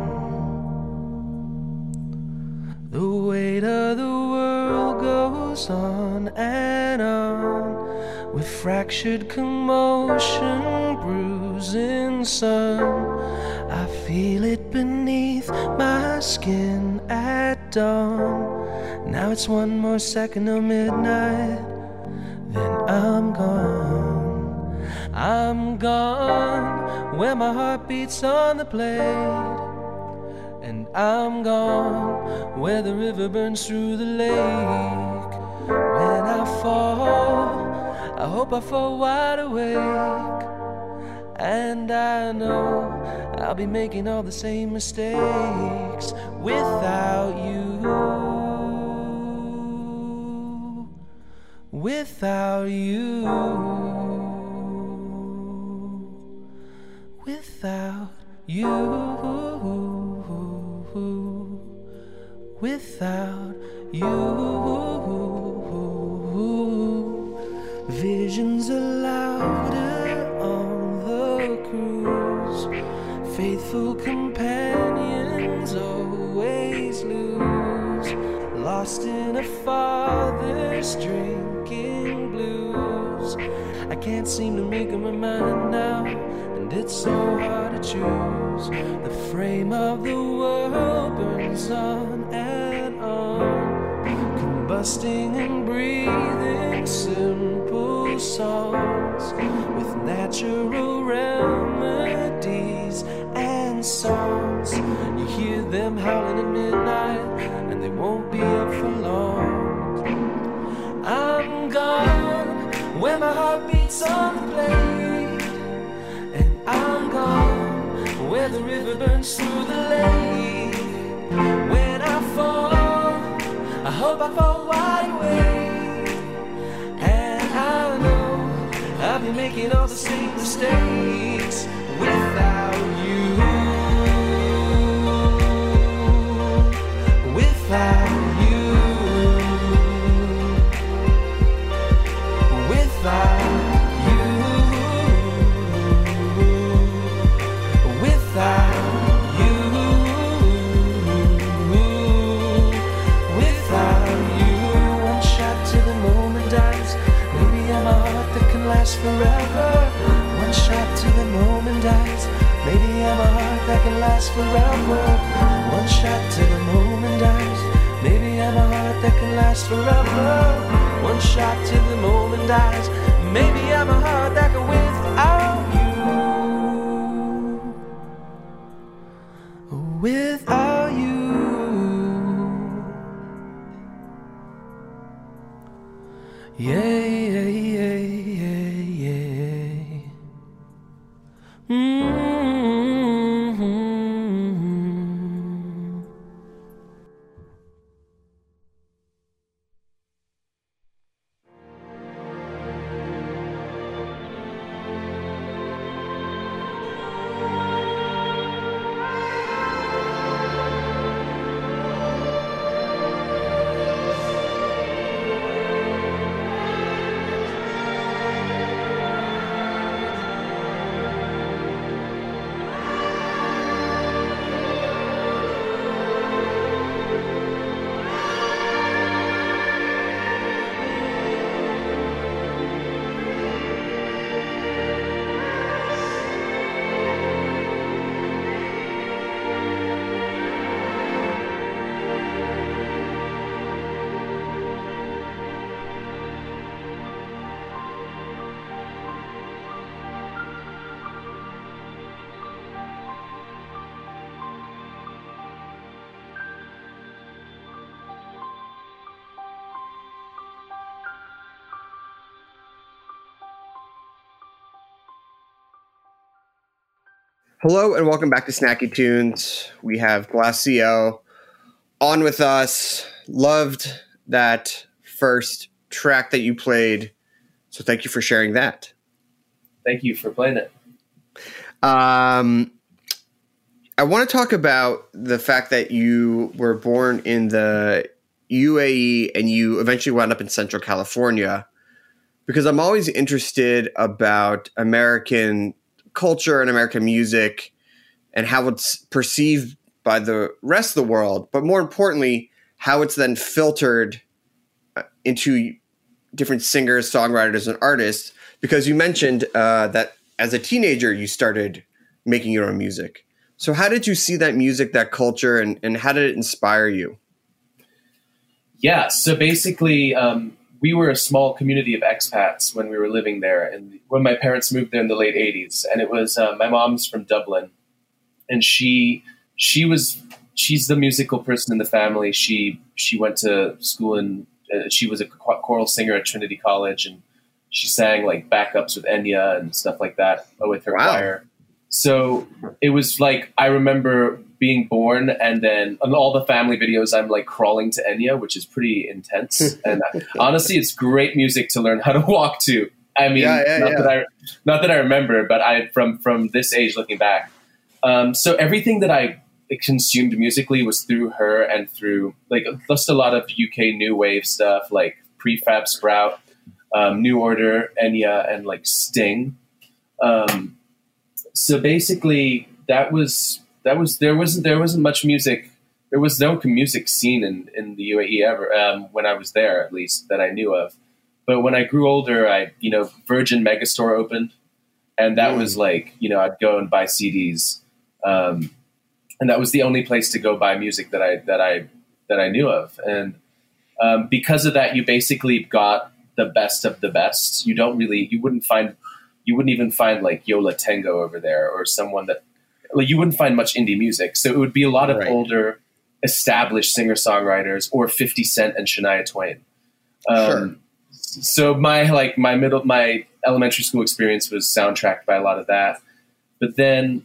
The weight of the world goes on and on. With fractured commotion, bruising sun, I feel it beneath my skin at dawn. Now it's one more second till midnight, then I'm gone. I'm gone where my heart beats on the blade, and I'm gone where the river burns through the lake. When I fall, I hope I fall wide awake, and I know I'll be making all the same mistakes without you, without you, without you, without you. Visions are louder on the cruise. Faithful companions always lose. Lost in a father's drinking blues. I can't seem to make up my mind now, and it's so hard to choose. The frame of the world burns on and on, combusting and breathing simple beautiful songs with natural remedies and songs. You hear them howling at midnight, and they won't be up for long. I'm gone when my heart beats on the blade, and I'm gone where the river burns through the lake. When I fall, I hope I fall wide awake, and I know I'll be making all the same mistakes without you, without you, without you, without last forever. One shot till the moment dies. Maybe I'm a heart that can last forever. One shot till the moment dies. Maybe I'm a heart that can last forever. One shot till the moment dies. Maybe I'm a heart that can without you, without you. Yeah, yeah, yeah, yeah, yeah. Mm-hmm.
Hello and welcome back to Snacky Tunes. We have Glacio on with us. Loved that first track that you played, so thank you for sharing that.
Thank you for playing it.
Um, I want to talk about the fact that you were born in the U A E and you eventually wound up in Central California, because I'm always interested about American culture and American music and how it's perceived by the rest of the world, but more importantly, how it's then filtered into different singers, songwriters, and artists, because you mentioned uh, that as a teenager, you started making your own music. So how did you see that music, that culture, and, and how did it inspire you?
Yeah, so basically, um, we were a small community of expats when we were living there, and when my parents moved there in the late eighties. And it was uh, my mom's from Dublin, and she she was she's the musical person in the family. She she went to school and uh, she was a choral singer at Trinity College, and she sang like backups with Enya and stuff like that with her
Wow.
choir. So it was like, I remember being born, and then on all the family videos, I'm like crawling to Enya, which is pretty intense. And honestly, it's great music to learn how to walk to. I mean,
Yeah, yeah,
not
yeah.
that I, not that I remember, but I, from, from this age looking back. Um, so everything that I consumed musically was through her and through like just a lot of U K new wave stuff, like Prefab Sprout, um, New Order, Enya, and like Sting. Um, so basically that was, that was, there wasn't, there wasn't much music. There was no music scene in, in the U A E ever, um, when I was there, at least that I knew of. But when I grew older, I, you know, Virgin Megastore opened, and that
Mm.
was like, you know, I'd go and buy C Ds. Um, and that was the only place to go buy music that I, that I, that I knew of. And, um, because of that, you basically got the best of the best. You don't really, you wouldn't find, you wouldn't even find like Yola Tango over there, or someone that, like, you wouldn't find much indie music. So it would be a lot of
Right.
older, established singer-songwriters, or fifty Cent and Shania Twain. Um,
Sure.
So my, like my middle, my elementary school experience was soundtracked by a lot of that. But then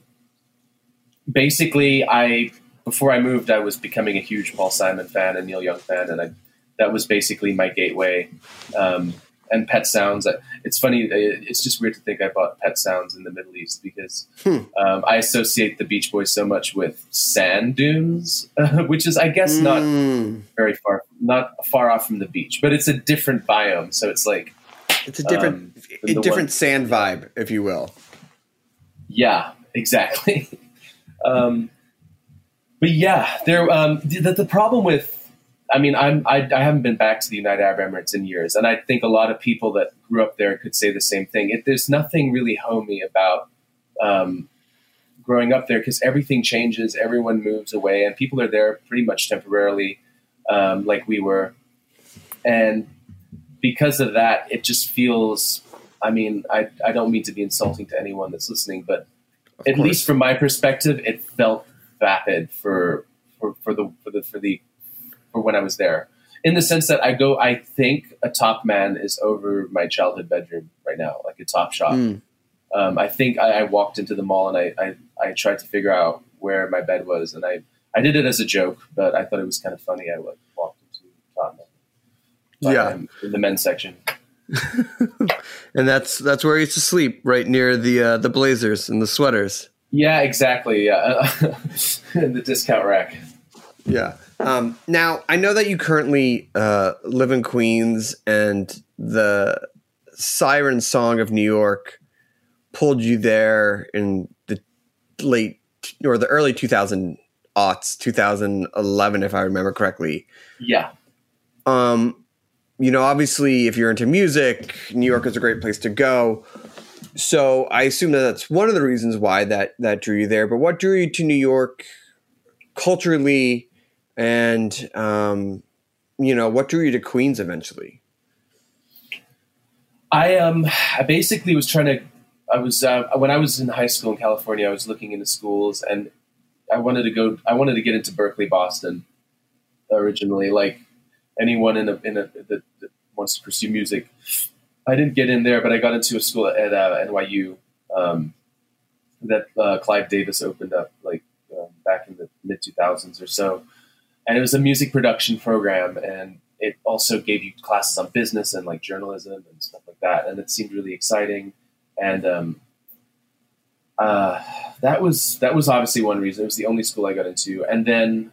basically I, before I moved, I was becoming a huge Paul Simon fan and Neil Young fan. And I, that was basically my gateway. Um, and Pet Sounds. It's funny. It's just weird to think I bought Pet Sounds in the Middle East because
Hmm.
um, I associate the Beach Boys so much with sand dunes, which is, I guess, not
Mm.
very far, not far off from the beach, but it's a different biome. So it's like,
It's a different,
Um,
a
the
different
one-
sand vibe, if you will.
yeah, exactly. um, but yeah, there. Um, the, the problem with, I mean, I'm I, I haven't been back to the United Arab Emirates in years, and I think a lot of people that grew up there could say the same thing. It, there's nothing really homey about um, growing up there because everything changes, everyone moves away, and people are there pretty much temporarily, um, like we were, and because of that, it just feels. I mean, I I don't mean to be insulting to anyone that's listening, but at
course.
least from my perspective, it felt vapid for for, for the for the for the for when I was there, in the sense that I go, I think a Top Man is over my childhood bedroom right now, like a Top Shop.
Mm.
Um, I think I, I walked into the mall and I, I, I tried to figure out where my bed was, and I, I did it as a joke, but I thought it was kind of funny. I like, walked into Top Man. But
Yeah.
I'm in the men's section.
And that's that's where I used to sleep, right near the uh, the blazers and the sweaters.
Yeah, exactly. Yeah. In the discount rack.
Yeah. Um, now, I know that you currently uh, live in Queens, and the Siren Song of New York pulled you there in the late or the early two thousand aughts, two thousand eleven, if I remember correctly.
Yeah.
Um, you know, obviously, if you're into music, New York is a great place to go. So I assume that that's one of the reasons why that that drew you there. But what drew you to New York culturally, and um, you know, what drew you to Queens eventually?
I um I basically was trying to I was uh, when I was in high school in California, I was looking into schools, and I wanted to go I wanted to get into Berkeley, Boston originally, like anyone in a in a that, that wants to pursue music. I didn't get in there, but I got into a school at uh, N Y U um, that uh, Clive Davis opened up like um, back in the mid two thousands or so, and it was a music production program, and it also gave you classes on business and like journalism and stuff like that. And it seemed really exciting. And um, uh, that was, that was obviously one reason. It was the only school I got into. And then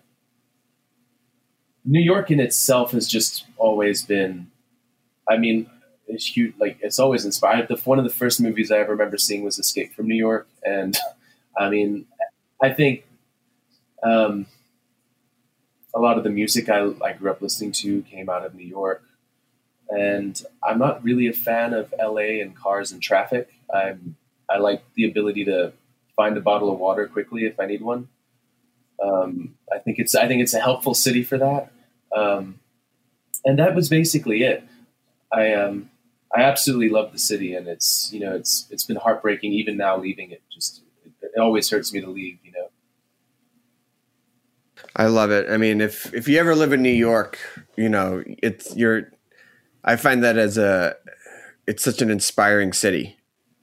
New York in itself has just always been, I mean, it's huge. Like it's always inspired. The, one of the first movies I ever remember seeing was Escape from New York. And I mean, I think, um, a lot of the music I, I grew up listening to came out of New York, and I'm not really a fan of L A and cars and traffic. I'm, I like the ability to find a bottle of water quickly if I need one. Um, I think it's, I think it's a helpful city for that. Um, and that was basically it. I, um, I absolutely love the city, and it's, you know, it's, it's been heartbreaking even now leaving it. Just, it, it always hurts me to leave, you know?
I love it. I mean, if if you ever live in New York, you know, it's you're. I find that as a, it's such an inspiring city.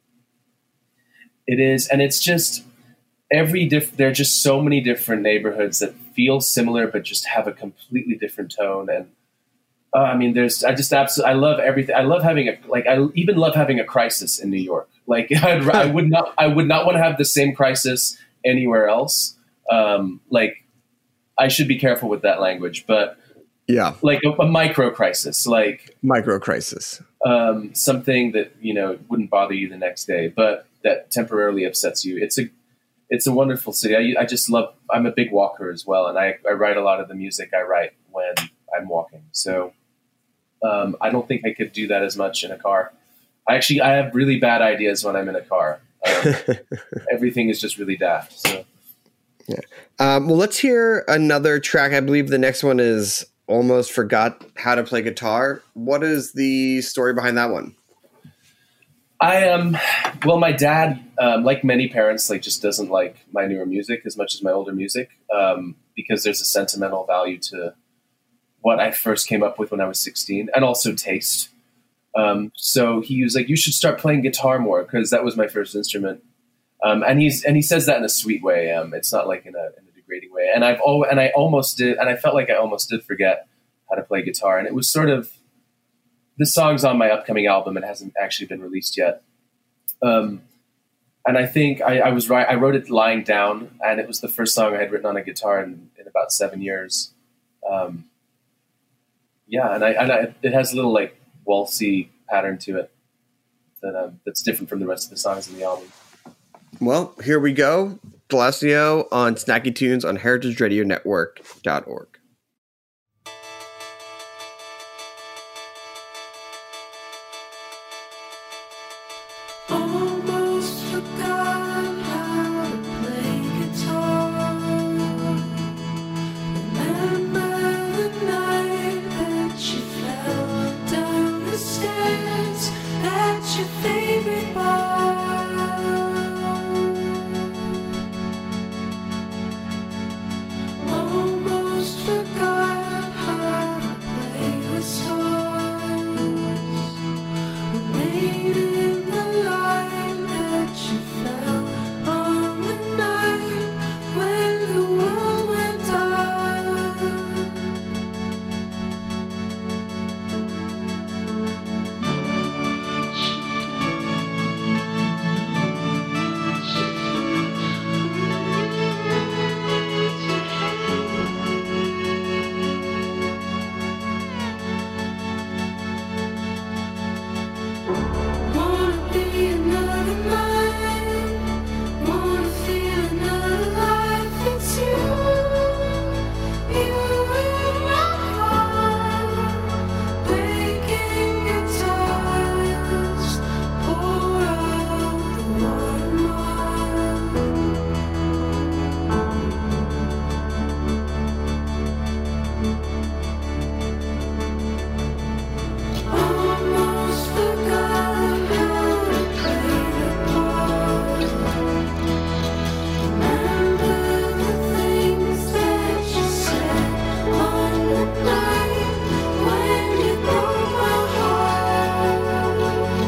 It is, and it's just every diff. There are just so many different neighborhoods that feel similar, but just have a completely different tone. And uh, I mean, there's. I just absolutely. I love everything. I love having a like. I even love having a crisis in New York. Like I'd, I would not. I would not want to have the same crisis anywhere else. Um, like. I should be careful with that language, but
Yeah,
like a, a micro crisis, like
micro crisis.
um, something that, you know, wouldn't bother you the next day, but that temporarily upsets you. It's a, it's a wonderful city. I, I just love, I'm a big walker as well. And I, I write a lot of the music I write when I'm walking. So um, I don't think I could do that as much in a car. I actually, I have really bad ideas when I'm in a car. Um, everything is just really daft. So.
Yeah. Um, well, let's hear another track. I believe the next one is Almost Forgot How to Play Guitar. What is the story behind that one?
I um, well, my dad, um, like many parents, like just doesn't like my newer music as much as my older music, um, because there's a sentimental value to what I first came up with when I was sixteen, and also taste. Um, so he was like, "You should start playing guitar more," because that was my first instrument. Um, and he's and he says that in a sweet way. Um, it's not like in a, in a degrading way. And I've al- and I almost did, and I felt like I almost did forget how to play guitar. And it was sort of. This song's on my upcoming album. It hasn't actually been released yet. Um, and I think I, I was right. I wrote it lying down, and it was the first song I had written on a guitar in, in about seven years. Um, yeah, and I, and I, it has a little like waltzy pattern to it that um, that's different from the rest of the songs in the album.
Well, here we go. Palacio on Snacky Tunes on heritage radio network dot org.
Almost forgot how to play guitar. Remember the night that you fell down the stairs at your favorite bar. Almost forgot how to play with stars. Remain in the light that you fell on the night when the world went dark. Wanna be another man, wanna feel another life. It's you, you in my heart, breaking guitars, pour out the watermark. Almost forgot how to play the part. Remember the things that you said on the night when you broke my heart.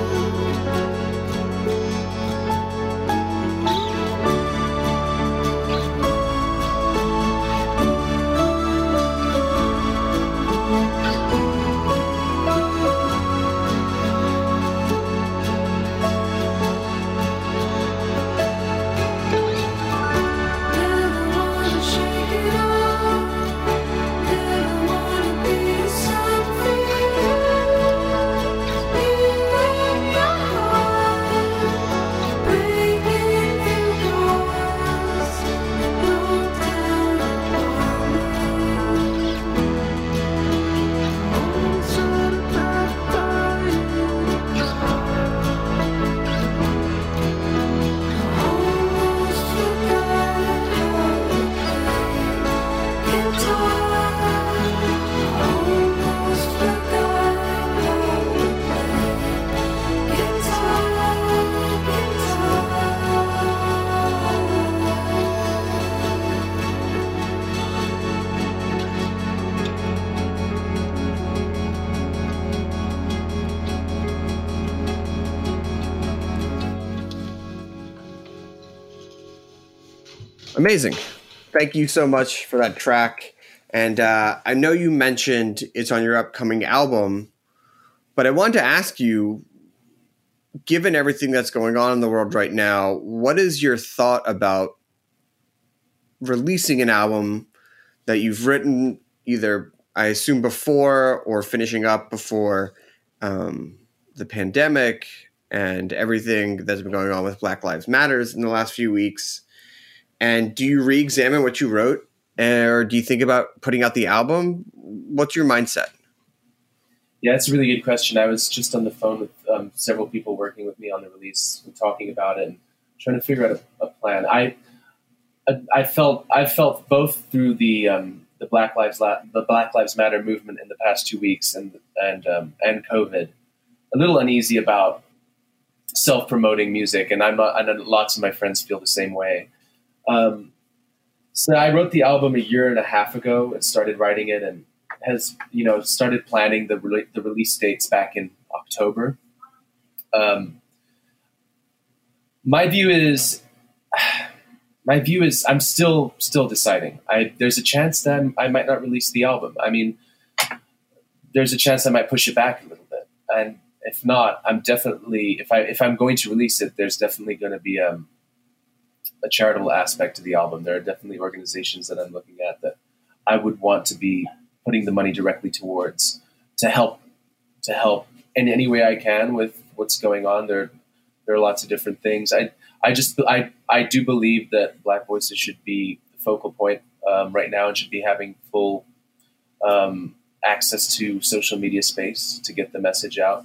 Never wanna shake it off. Never wanna be something else. You in my heart, breaking through doors, broke down upon me. Almost sort of back by you. Almost forgot how to play guitar. Almost forgot how to play guitar,
Amazing. Thank you so much for that track. And uh, I know you mentioned it's on your upcoming album, but I wanted to ask you, given everything that's going on in the world right now, what is your thought about releasing an album that you've written either, I assume, before or finishing up before um, the pandemic and everything that's been going on with Black Lives Matters in the last few weeks? And do you re-examine what you wrote, or do you think about putting out the album? What's your mindset?
Yeah, it's a really good question. I was just on the phone with um, several people working with me on the release and talking about it and trying to figure out a, a plan. I, I, I felt I felt both through the um, the Black Lives La- the Black Lives Matter movement in the past two weeks and and um, and COVID, a little uneasy about self-promoting music, and I'm not, I know lots of my friends feel the same way. Um, so I wrote the album a year and a half ago and started writing it, and has you know started planning the re- the release dates back in October. Um, my view is. My view is I'm still still deciding. I, there's a chance that I'm, I might not release the album. I mean, there's a chance I might push it back a little bit. And if not, I'm definitely if I if I'm going to release it, there's definitely going to be um, a charitable aspect to the album. There are definitely organizations that I'm looking at that I would want to be putting the money directly towards to help to help in any way I can with what's going on. There there are lots of different things. I I just I I do believe that Black Voices should be the focal point um, right now and should be having full um, access to social media space to get the message out.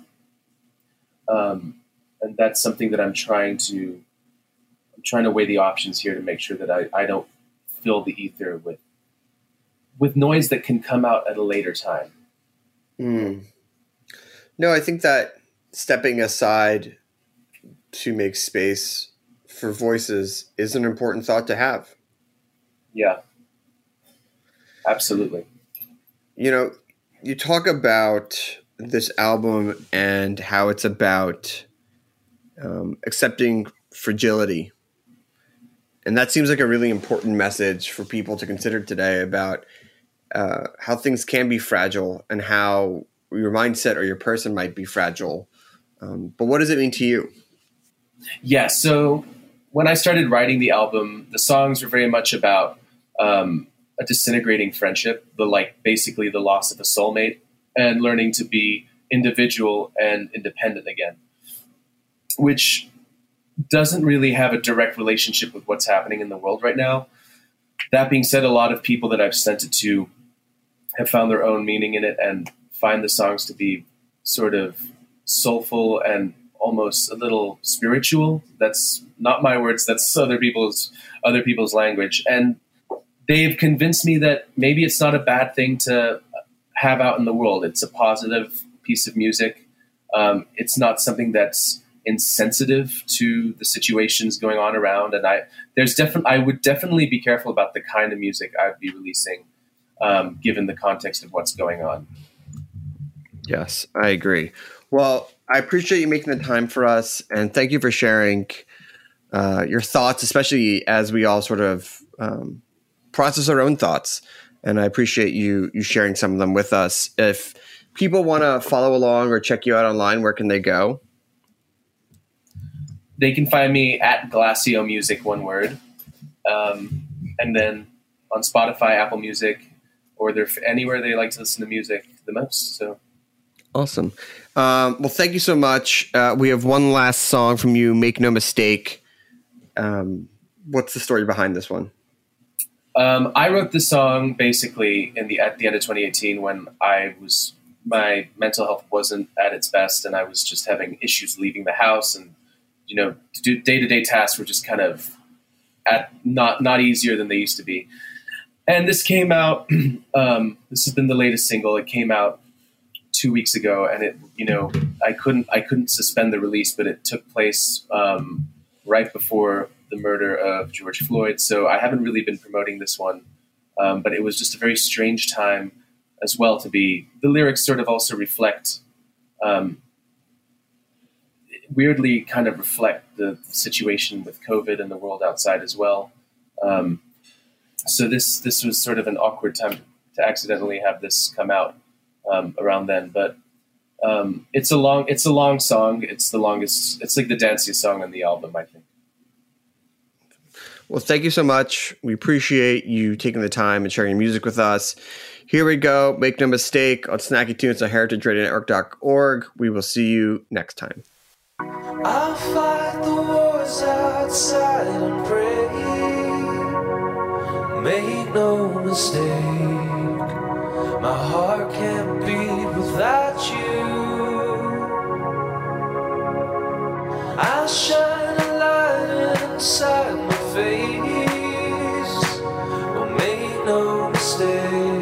Um, and that's something that I'm trying to I'm trying to weigh the options here to make sure that I, I don't fill the ether with with noise that can come out at a later time.
Mm. No, I think that stepping aside to make space for voices is an important thought to have.
Yeah, absolutely.
You know, you talk about this album and how it's about um, accepting fragility. And that seems like a really important message for people to consider today about uh, how things can be fragile and how your mindset or your person might be fragile. Um, but what does it mean to you?
Yeah, so when I started writing the album, the songs were very much about um, a disintegrating friendship, the like basically the loss of a soulmate, and learning to be individual and independent again, which doesn't really have a direct relationship with what's happening in the world right now. That being said, a lot of people that I've sent it to have found their own meaning in it and find the songs to be sort of soulful and almost a little spiritual. That's not my words. That's other people's other people's language. And they've convinced me that maybe it's not a bad thing to have out in the world. It's a positive piece of music. Um, it's not something that's insensitive to the situations going on around. And I, there's definitely, I would definitely be careful about the kind of music I'd be releasing, um, given the context of what's going on.
Yes, I agree. Well, I appreciate you making the time for us, and thank you for sharing uh, your thoughts, especially as we all sort of um, process our own thoughts. And I appreciate you you sharing some of them with us. If people want to follow along or check you out online, where can they go?
They can find me at Glacio Music, one word, um, and then on Spotify, Apple Music, or they're anywhere they like to listen to music the most. So.
Awesome. Um, well, thank you so much. Uh, we have one last song from you, Make No Mistake. Um, what's the story behind this one?
Um, I wrote this song basically in the at the end of twenty eighteen when I was my mental health wasn't at its best, and I was just having issues leaving the house, and you know, day to day tasks were just kind of at not not easier than they used to be. And this came out. um, this has been the latest single. It came out two weeks ago, and it, you know, I couldn't, I couldn't suspend the release, but it took place um, right before the murder of George Floyd. So I haven't really been promoting this one, um, but it was just a very strange time as well to be. The lyrics sort of also reflect, um, weirdly, kind of reflect the situation with COVID and the world outside as well. Um, so this this was sort of an awkward time to accidentally have this come out. Um, around then, but um, it's a long, it's a long song. It's the longest. It's like the danciest song on the album, I think.
Well, thank you so much. We appreciate you taking the time and sharing your music with us. Here we go. Make no mistake on Snacky Tunes on heritage radio network dot org. We will see you next time.
I'll fight the wars outside and pray. Make no mistake. My heart can't beat without you. I'll shine a light inside my face. Well, make no mistake.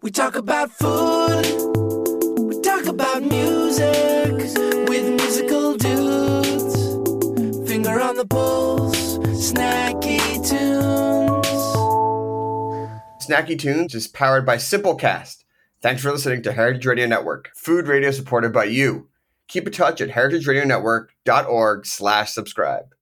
We talk about food, we talk about music with musical dudes. Finger on the pulse, snacky tunes.
Snacky Tunes is powered by Simplecast. Thanks for listening to Heritage Radio Network, food radio supported by you. Keep in touch at heritageradionetwork.org slash subscribe.